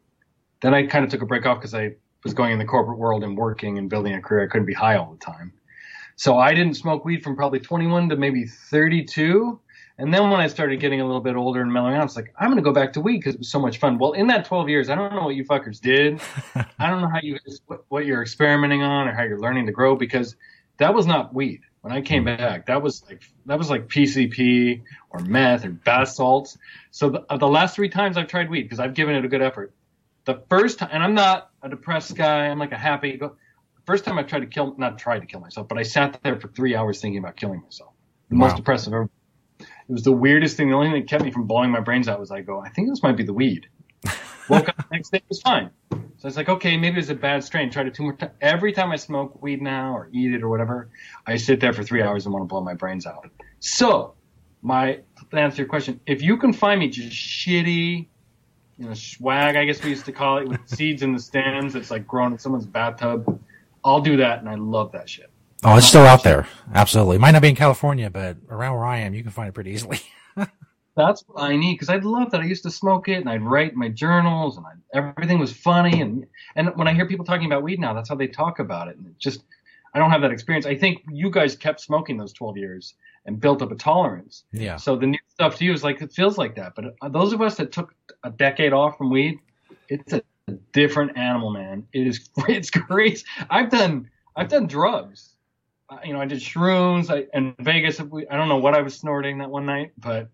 [SPEAKER 14] then I kind of took a break off because I was going in the corporate world and working and building a career. I couldn't be high all the time. So I didn't smoke weed from probably twenty-one to maybe thirty-two. And then when I started getting a little bit older and mellowing out, I was like, I'm going to go back to weed because it was so much fun. Well, in that twelve years, I don't know what you fuckers did. I don't know how you what, what you're experimenting on or how you're learning to grow, because that was not weed. When I came back, that was like that was like P C P or meth or bath salts. So the, uh, the last three times I've tried weed, because I've given it a good effort. The first time, and I'm not a depressed guy. I'm like a happy. The first time I tried to kill, not tried to kill myself, but I sat there for three hours thinking about killing myself. The
[SPEAKER 6] Wow.
[SPEAKER 14] most depressive ever. It was the weirdest thing. The only thing that kept me from blowing my brains out was I go, I think this might be the weed. Woke up the next day, it was fine. So it's like, okay, maybe it's a bad strain. Tried it two more times. Every time I smoke weed now or eat it or whatever, I sit there for three hours and want to blow my brains out. So, my to answer your question, if you can find me just shitty, you know, swag, I guess we used to call it, with seeds in the stems, it's like grown in someone's bathtub, I'll do that, and I love that shit.
[SPEAKER 6] Oh, it's still out there. Absolutely. It might not be in California, but around where I am, you can find it pretty easily.
[SPEAKER 14] That's what I need, because I love that. I used to smoke it, and I'd write my journals, and I, everything was funny. And and when I hear people talking about weed now, that's how they talk about it. And it just, I don't have that experience. I think you guys kept smoking those twelve years and built up a tolerance.
[SPEAKER 6] Yeah.
[SPEAKER 14] So the new stuff to you is like, it feels like that. But those of us that took a decade off from weed, it's a different animal, man. It is, it's crazy. I've done, I've done drugs. Uh, you know, I did shrooms. I, in Vegas, I don't know what I was snorting that one night, but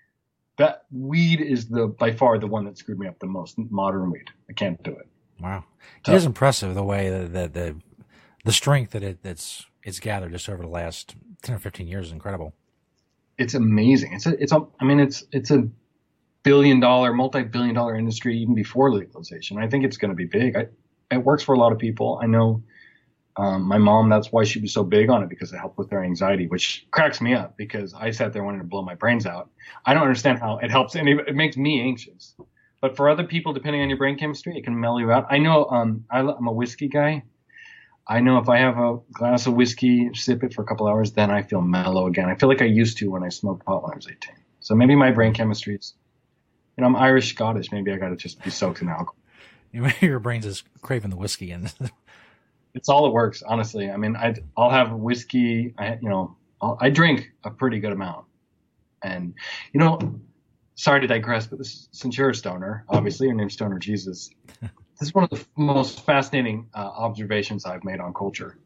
[SPEAKER 14] that weed is the by far the one that screwed me up the most. Modern weed, I can't do it.
[SPEAKER 6] Wow, it is impressive the way that the, the the strength that it that's it's gathered just over the last ten or fifteen years is incredible.
[SPEAKER 14] It's amazing. It's a it's a I mean it's it's a billion dollar, multi billion dollar industry even before legalization. I think it's going to be big. I, it works for a lot of people. I know. Um, my mom, that's why she was so big on it, because it helped with their anxiety, which cracks me up because I sat there wanting to blow my brains out. I don't understand how it helps any, it makes me anxious. But for other people, depending on your brain chemistry, it can mellow you out. I know um, I, I'm a whiskey guy. I know if I have a glass of whiskey, sip it for a couple hours, then I feel mellow again. I feel like I used to when I smoked pot when I was eighteen. So maybe my brain chemistry is, you know, I'm Irish Scottish. Maybe I got to just be soaked in alcohol.
[SPEAKER 6] Your brain's just craving the whiskey and.
[SPEAKER 14] It's all it works, honestly. I mean, I'd, I'll have whiskey. I, you know, I'll, I drink a pretty good amount. And, you know, sorry to digress, but this, since you're a stoner, obviously your name's Stoner Jesus. This is one of the f- most fascinating uh, observations I've made on culture.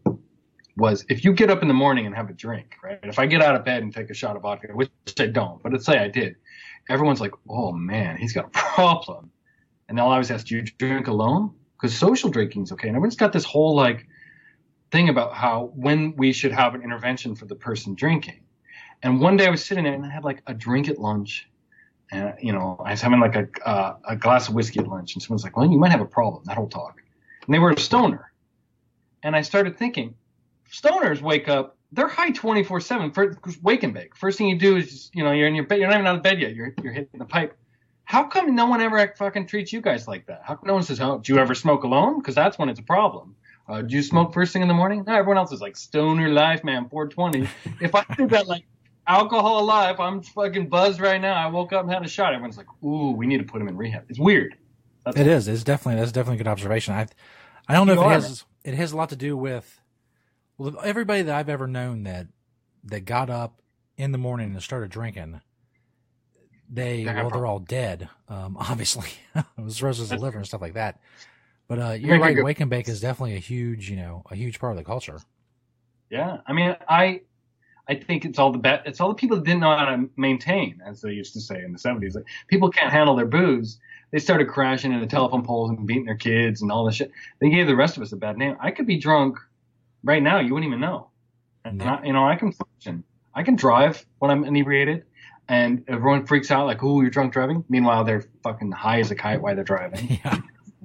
[SPEAKER 14] Was if you get up in the morning and have a drink, right? If I get out of bed and take a shot of vodka, which I don't, but let's say I did, everyone's like, "Oh man, he's got a problem." And they'll always ask, "Do you drink alone?" Because social drinking is okay. And everyone's got this whole like thing about how when we should have an intervention for the person drinking. And one day I was sitting there and I had like a drink at lunch. And, you know, I was having like a, uh, a glass of whiskey at lunch. And someone's like, well, you might have a problem, that whole talk. And they were a stoner. And I started thinking, stoners wake up, they're high twenty-four seven, for, wake and bake. First thing you do is, just, you know, you're in your bed, you're not even out of bed yet. You're, you're hitting the pipe. How come no one ever fucking treats you guys like that? How come no one says, oh, do you ever smoke alone? Because that's when it's a problem. Uh, do you smoke first thing in the morning? No, everyone else is like, stoner life, man, four twenty. If I did that, like, alcohol life, I'm fucking buzzed right now. I woke up and had a shot. Everyone's like, ooh, we need to put him in rehab. It's weird. That's
[SPEAKER 6] it is. It's definitely, that's definitely a good observation. I I don't know you if it has, it. it has a lot to do with, well, everybody that I've ever known that, that got up in the morning and started drinking, They
[SPEAKER 14] They have
[SPEAKER 6] well, they're
[SPEAKER 14] problems.
[SPEAKER 6] all dead, um, obviously. Cirrhosis of the liver and stuff like that. But uh,
[SPEAKER 14] You
[SPEAKER 6] you're
[SPEAKER 14] make a
[SPEAKER 6] right.
[SPEAKER 14] good-
[SPEAKER 6] Wake and bake is definitely a huge, you know, a huge part of the culture.
[SPEAKER 14] Yeah, I mean, I I think it's all the bet. It's all the people that didn't know how to maintain, as they used to say in the seventies. Like, people can't handle their booze. They started crashing into telephone poles and beating their kids and all this shit. They gave the rest of us a bad name. I could be drunk right now. You wouldn't even know. And I, you know, I can function. I can drive when I'm inebriated, and everyone freaks out like, "Ooh, you're drunk driving." Meanwhile, they're fucking high as a kite while they're driving.
[SPEAKER 6] Yeah.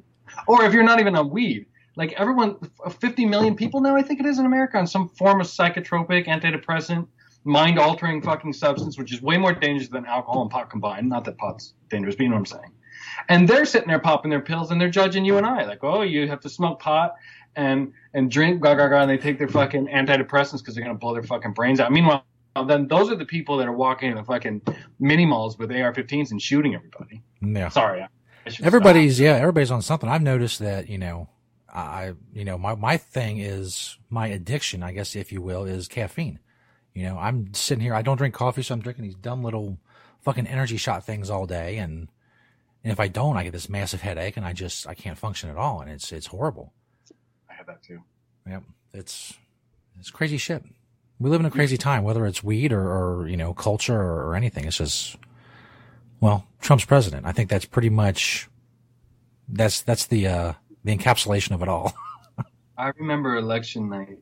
[SPEAKER 14] Or if you're not even on weed. Like everyone, fifty million people now, I think it is in America, on some form of psychotropic, antidepressant, mind-altering fucking substance, which is way more dangerous than alcohol and pot combined. Not that pot's dangerous, but you know what I'm saying. And they're sitting there popping their pills, and they're judging you and I, like, oh, you have to smoke pot and and drink, ga ga ga, and they take their fucking antidepressants because they're gonna blow their fucking brains out. Meanwhile, then those are the people that are walking in the fucking mini malls with A R fifteens and shooting everybody.
[SPEAKER 6] Yeah.
[SPEAKER 14] Sorry. I- I should
[SPEAKER 6] Everybody's yeah, everybody's on something. I've noticed that, you know, I you know, my my thing is my addiction, I guess if you will, is caffeine. You know, I'm sitting here, I don't drink coffee, so I'm drinking these dumb little fucking energy shot things all day, and and if I don't, I get this massive headache and I just I can't function at all, and it's it's horrible.
[SPEAKER 14] I have that too.
[SPEAKER 6] Yep. It's it's crazy shit. We live in a crazy time, whether it's weed or, or you know, culture or, or anything. It's just, well, Trump's president. I think that's pretty much that's that's the uh, the encapsulation of it all.
[SPEAKER 14] I remember election night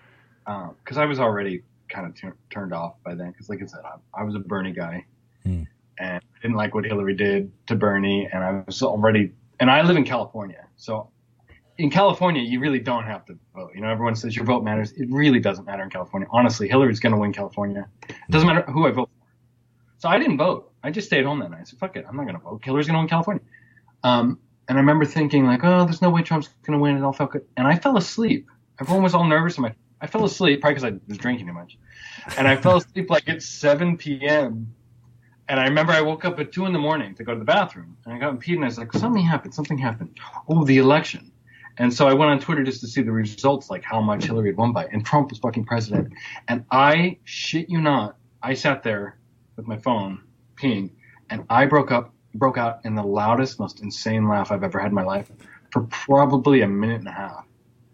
[SPEAKER 14] because I was already kind of tur turned off by then. Because, like I said, I, I was a Bernie guy,
[SPEAKER 6] Hmm.
[SPEAKER 14] and I didn't like what Hillary did to Bernie, and I was already. And I live in California, so in California, you really don't have to vote. You know, everyone says your vote matters. It really doesn't matter in California. Honestly, Hillary's going to win California. It doesn't matter who I vote for. So I didn't vote. I just stayed home that night. I said, fuck it. I'm not going to vote. Hillary's going to win California. Um, and I remember thinking, like, oh, there's no way Trump's going to win. It all felt good. And I fell asleep. Everyone was all nervous. And my, I fell asleep, probably because I was drinking too much. And I fell asleep like at seven p.m. And I remember I woke up at two in the morning to go to the bathroom. And I got and peed, and I was like, something happened. Something happened. Oh, the election. And so I went on Twitter just to see the results, like how much Hillary had won by. And Trump was fucking president. And I, shit you not, I sat there with my phone peeing, and I broke up, broke out in the loudest, most insane laugh I've ever had in my life for probably a minute and a half.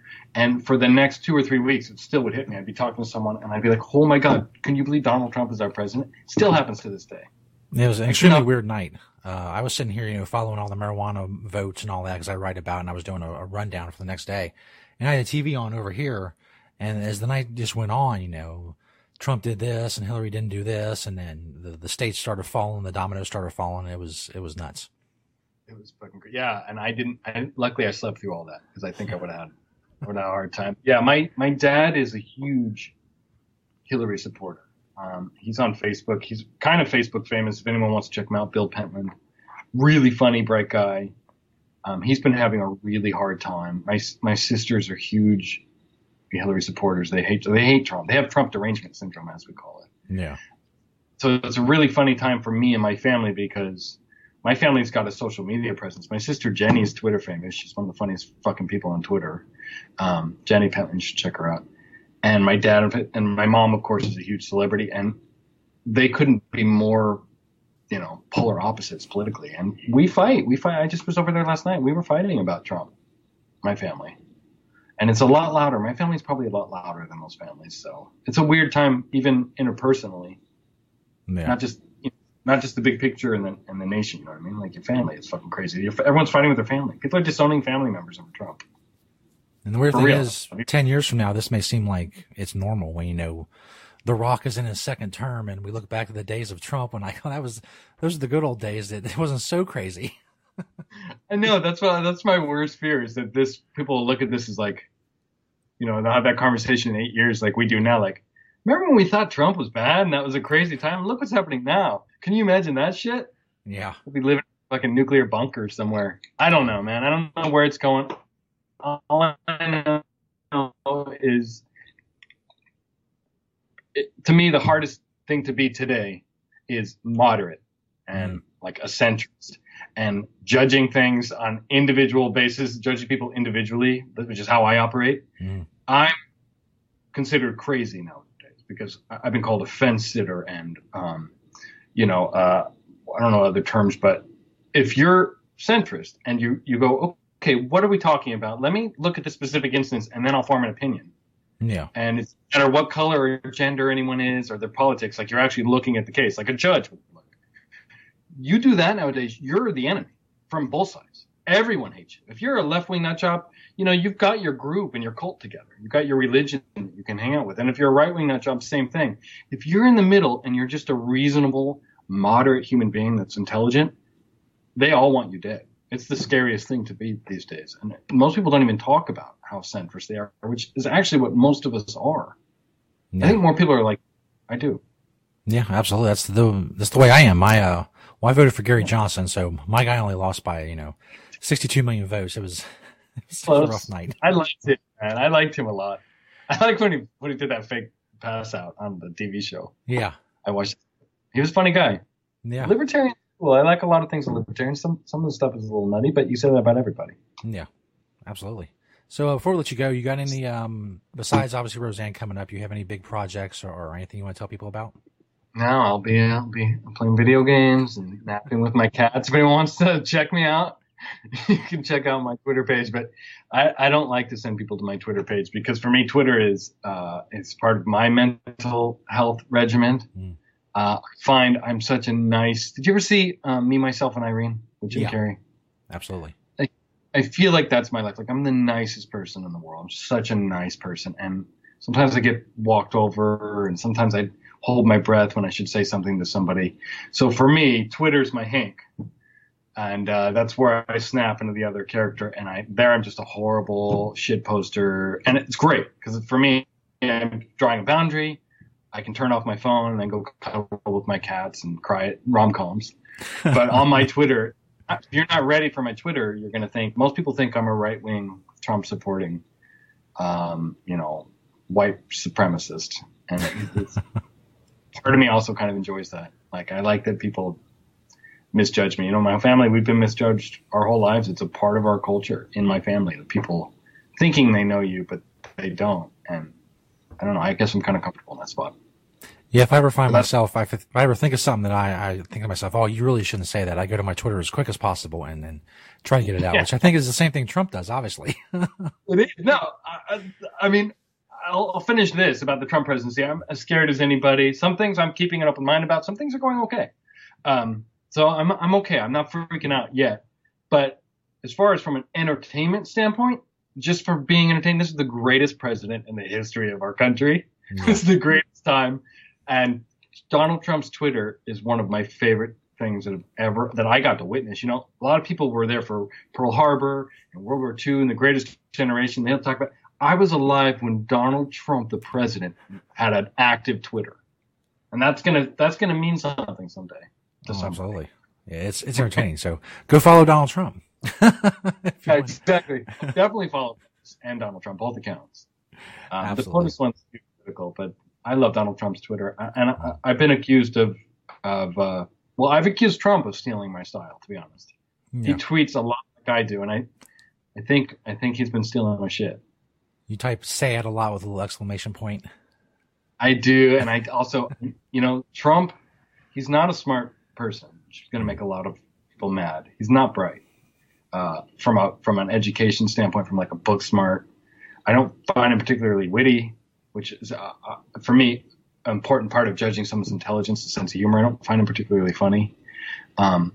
[SPEAKER 14] And for the next two or three weeks, it still would hit me. I'd be talking to someone, and I'd be like, oh my God, can you believe Donald Trump is our president? Still happens to this day.
[SPEAKER 6] It was an extremely weird night. Uh, I was sitting here, you know, following all the marijuana votes and all that because I write about it, and I was doing a, a rundown for the next day. And I had the T V on over here, and as the night just went on, you know, Trump did this and Hillary didn't do this, and then the, the states started falling, the dominoes started falling. It was it was nuts.
[SPEAKER 14] It was fucking great. Yeah, and I didn't. I, luckily, I slept through all that because I think I would have had, would have had a hard time. Yeah, my my dad is a huge Hillary supporter. Um, he's on Facebook. He's kind of Facebook famous. If anyone wants to check him out, Bill Pentland, really funny, bright guy. Um, he's been having a really hard time. My my sisters are huge Hillary supporters. They hate they hate Trump. They have Trump derangement syndrome, as we call it.
[SPEAKER 6] Yeah.
[SPEAKER 14] So it's a really funny time for me and my family because my family's got a social media presence. My sister Jenny is Twitter famous. She's one of the funniest fucking people on Twitter. Um, Jenny Pentland, you should check her out. And my dad and my mom, of course, is a huge celebrity, and they couldn't be more, you know, polar opposites politically. And we fight. We fight. I just was over there last night. We were fighting about Trump, my family. And it's a lot louder. My family's probably a lot louder than most families. So it's a weird time, even interpersonally.
[SPEAKER 6] Yeah.
[SPEAKER 14] Not just you know, not just the big picture and the, and the nation, you know what I mean? Like your family is fucking crazy. You're, everyone's fighting with their family. People are disowning family members over Trump.
[SPEAKER 6] And the weird
[SPEAKER 14] For
[SPEAKER 6] thing
[SPEAKER 14] real.
[SPEAKER 6] is, ten years from now, this may seem like it's normal when, you know, The Rock is in his second term and we look back at the days of Trump and like, oh, that was, those are the good old days. That it wasn't so crazy.
[SPEAKER 14] I know. That's what, that's my worst fear is that this, people will look at this as like, you know, they'll have that conversation in eight years like we do now. Like, remember when we thought Trump was bad and that was a crazy time? Look what's happening now. Can you imagine that shit?
[SPEAKER 6] Yeah.
[SPEAKER 14] We'll be living in like a nuclear bunker somewhere. I don't know, man. I don't know where it's going. All I know is, it, to me, the hardest thing to be today is moderate and mm. like a centrist and judging things on individual basis, judging people individually, which is how I operate.
[SPEAKER 6] Mm.
[SPEAKER 14] I'm considered crazy nowadays because I've been called a fence sitter and, um, you know, uh, I don't know other terms, but if you're centrist and you, you go, okay, what are we talking about? Let me look at the specific instance and then I'll form an opinion.
[SPEAKER 6] Yeah.
[SPEAKER 14] And it's no matter what color or gender anyone is or their politics, like you're actually looking at the case, like a judge would look. You do that nowadays, you're the enemy from both sides. Everyone hates you. If you're a left-wing nutjob, you know, you've got your group and your cult together. You've got your religion that you can hang out with. And if you're a right-wing nutjob, same thing. If you're in the middle and you're just a reasonable, moderate human being that's intelligent, they all want you dead. It's the scariest thing to be these days. And most people don't even talk about how centrist they are, which is actually what most of us are. Yeah. I think more people are like, I do.
[SPEAKER 6] Yeah, absolutely. That's the that's the way I am. My uh, well, I voted for Gary Johnson, so my guy only lost by you know, sixty-two million votes. It was, it was a rough night.
[SPEAKER 14] I liked it, man. I liked him a lot. I liked when he when he did that fake pass out on the T V show.
[SPEAKER 6] Yeah,
[SPEAKER 14] I watched. He was a funny guy.
[SPEAKER 6] Yeah,
[SPEAKER 14] libertarian. Well, I like a lot of things in libertarian. Some some of the stuff is a little nutty, but you say that about everybody.
[SPEAKER 6] Yeah, absolutely. So uh, before we let you go, you got any, um, besides obviously Roseanne coming up, you have any big projects or, or anything you want to tell people about?
[SPEAKER 14] No, I'll be I'll be playing video games and napping with my cats. If anyone wants to check me out, you can check out my Twitter page. But I, I don't like to send people to my Twitter page because for me, Twitter is uh, it's part of my mental health regimen. Mm. Uh, I find I'm such a nice. Did you ever see um, Me, Myself, and Irene with Jim
[SPEAKER 6] yeah,
[SPEAKER 14] Carrey?
[SPEAKER 6] Absolutely.
[SPEAKER 14] I, I feel like that's my life. Like I'm the nicest person in the world. I'm such a nice person, and sometimes I get walked over, and sometimes I hold my breath when I should say something to somebody. So for me, Twitter's my Hank, and uh, that's where I snap into the other character. And I there I'm just a horrible shit poster, and it's great because for me, I'm drawing a boundary. I can turn off my phone and then go cuddle with my cats and cry at rom-coms. But on my Twitter, if you're not ready for my Twitter, you're going to think, most people think I'm a right-wing Trump supporting, um, you know, white supremacist. And it, it's, part of me also kind of enjoys that. Like, I like that people misjudge me. You know, my family, we've been misjudged our whole lives. It's a part of our culture in my family, the people thinking they know you, but they don't. And I don't know. I guess I'm kind of comfortable in that spot.
[SPEAKER 6] Yeah, if I ever find myself, if I ever think of something that I, I think to myself, oh, you really shouldn't say that, I go to my Twitter as quick as possible and then try to get it out, yeah. Which I think is the same thing Trump does, obviously.
[SPEAKER 14] It is. No, I, I mean, I'll, I'll finish this about the Trump presidency. I'm as scared as anybody. Some things I'm keeping an open mind about. Some things are going okay. Um, so I'm I'm okay. I'm not freaking out yet. But as far as from an entertainment standpoint, just for being entertained, this is the greatest president in the history of our country. Yeah. This is the greatest time. And Donald Trump's Twitter is one of my favorite things that have ever, that I got to witness. You know, a lot of people were there for Pearl Harbor and World War Two and the Greatest Generation. They'll talk about, I was alive when Donald Trump, the president, had an active Twitter. And that's going to, that's going to mean something someday. To
[SPEAKER 6] oh, absolutely. Yeah, it's, it's entertaining. So go follow Donald Trump.
[SPEAKER 14] Yeah, exactly. Definitely follow and Donald Trump, both accounts. Um, the closest one's critical, but I love Donald Trump's Twitter, and I, I've been accused of, of uh, well, I've accused Trump of stealing my style. To be honest, yeah. He tweets a lot like I do, and I, I think, I think he's been stealing my shit.
[SPEAKER 6] You type "sad" a lot with a little exclamation point.
[SPEAKER 14] I do, and I also, you know, Trump, he's not a smart person. He's going to make a lot of people mad. He's not bright. Uh, from a from an education standpoint, from like a book smart, I don't find him particularly witty, which is uh, uh, for me an important part of judging someone's intelligence, a sense of humor. I don't find him particularly funny, um,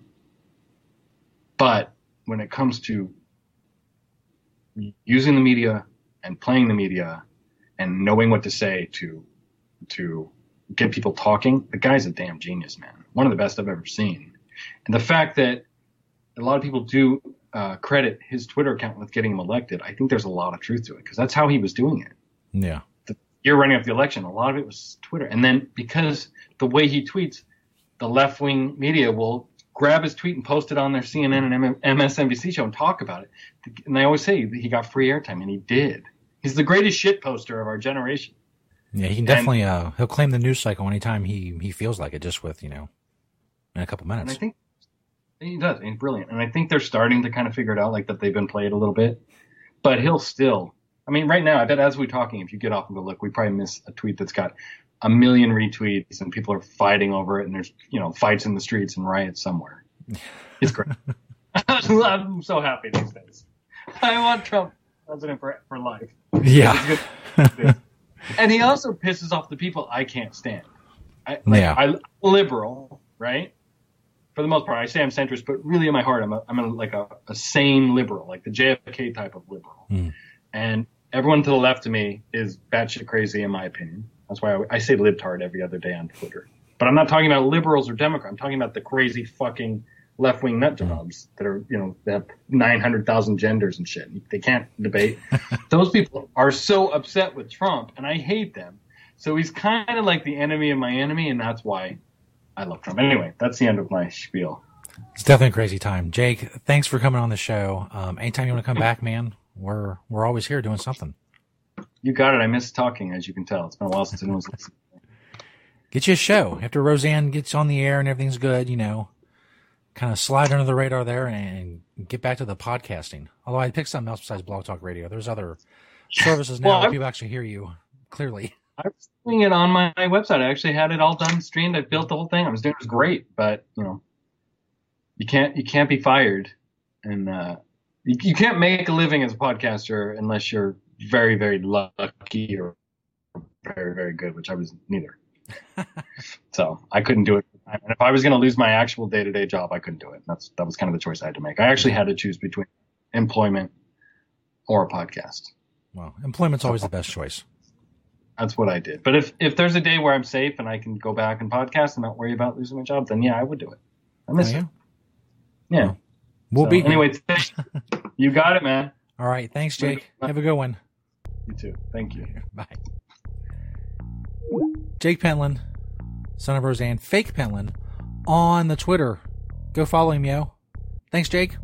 [SPEAKER 14] but when it comes to using the media and playing the media and knowing what to say to to get people talking, the guy's a damn genius, man. One of the best I've ever seen, and the fact that a lot of people do. Uh, credit his Twitter account with getting him elected. I think there's a lot of truth to it because that's how he was doing it.
[SPEAKER 6] Yeah.
[SPEAKER 14] The year running up the election, a lot of it was Twitter. And then because the way he tweets, the left-wing media will grab his tweet and post it on their C N N and M S N B C show and talk about it. And they always say he got free airtime, and he did. He's the greatest shit poster of our generation.
[SPEAKER 6] Yeah, he can definitely, and, uh, he'll claim the news cycle anytime he, he feels like it, just with, you know, in a couple minutes.
[SPEAKER 14] And I think he does. He's brilliant. And I think they're starting to kind of figure it out, like that they've been played a little bit. But he'll still, I mean, right now, I bet as we're talking, if you get off and go look, we probably miss a tweet that's got a million retweets and people are fighting over it, and there's, you know, fights in the streets and riots somewhere. It's great. I'm so happy these days. I want Trump president for, for life.
[SPEAKER 6] Yeah.
[SPEAKER 14] And he also pisses off the people I can't stand. I, like,
[SPEAKER 6] Yeah.
[SPEAKER 14] I'm liberal, right? For the most part, I say I'm centrist, but really in my heart, I'm a, I'm a, like a, a sane liberal, like the J F K type of liberal.
[SPEAKER 6] Mm.
[SPEAKER 14] And everyone to the left of me is batshit crazy, in my opinion. That's why I, I say libtard every other day on Twitter. But I'm not talking about liberals or Democrats. I'm talking about the crazy fucking left-wing nut jobs that are, you know, that have nine hundred thousand genders and shit. They can't debate. Those people are so upset with Trump, and I hate them. So he's kind of like the enemy of my enemy, and that's why I love Trump. Anyway, that's the end of my spiel.
[SPEAKER 6] It's definitely a crazy time. Jake, thanks for coming on the show. Um, anytime you want to come back, man, we're we're always here doing something.
[SPEAKER 14] You got it. I miss talking, as you can tell. It's been a while since anyone was listening.
[SPEAKER 6] Get you a show. After Roseanne gets on the air and everything's good, you know, kind of slide under the radar there and get back to the podcasting. Although I picked something else besides Blog Talk Radio. There's other services now
[SPEAKER 14] Well,
[SPEAKER 6] where
[SPEAKER 14] I-
[SPEAKER 6] people actually hear you clearly.
[SPEAKER 14] I was doing it on my website. I actually had it all done, streamed. I built the whole thing. I was doing it was great, but you know, you can't you can't be fired, and uh, you, you can't make a living as a podcaster unless you're very very lucky or very very good, which I was neither. So I couldn't do it. And if I was going to lose my actual day to day job, I couldn't do it. That's that was kind of the choice I had to make. I actually had to choose between employment or a podcast.
[SPEAKER 6] Well, employment's always the best choice.
[SPEAKER 14] That's what I did. But if, if there's a day where I'm safe and I can go back and podcast and not worry about losing my job, then yeah, I would do it. I miss
[SPEAKER 6] Oh,
[SPEAKER 14] it. Yeah.
[SPEAKER 6] We'll
[SPEAKER 14] So,
[SPEAKER 6] be here.
[SPEAKER 14] Anyway, you got it, man.
[SPEAKER 6] All right. Thanks, Jake. Have a good one.
[SPEAKER 14] You too. Thank you.
[SPEAKER 6] Bye. Jake Pentland, son of Roseanne, fake Pentland, on the Twitter. Go follow him, yo. Thanks, Jake.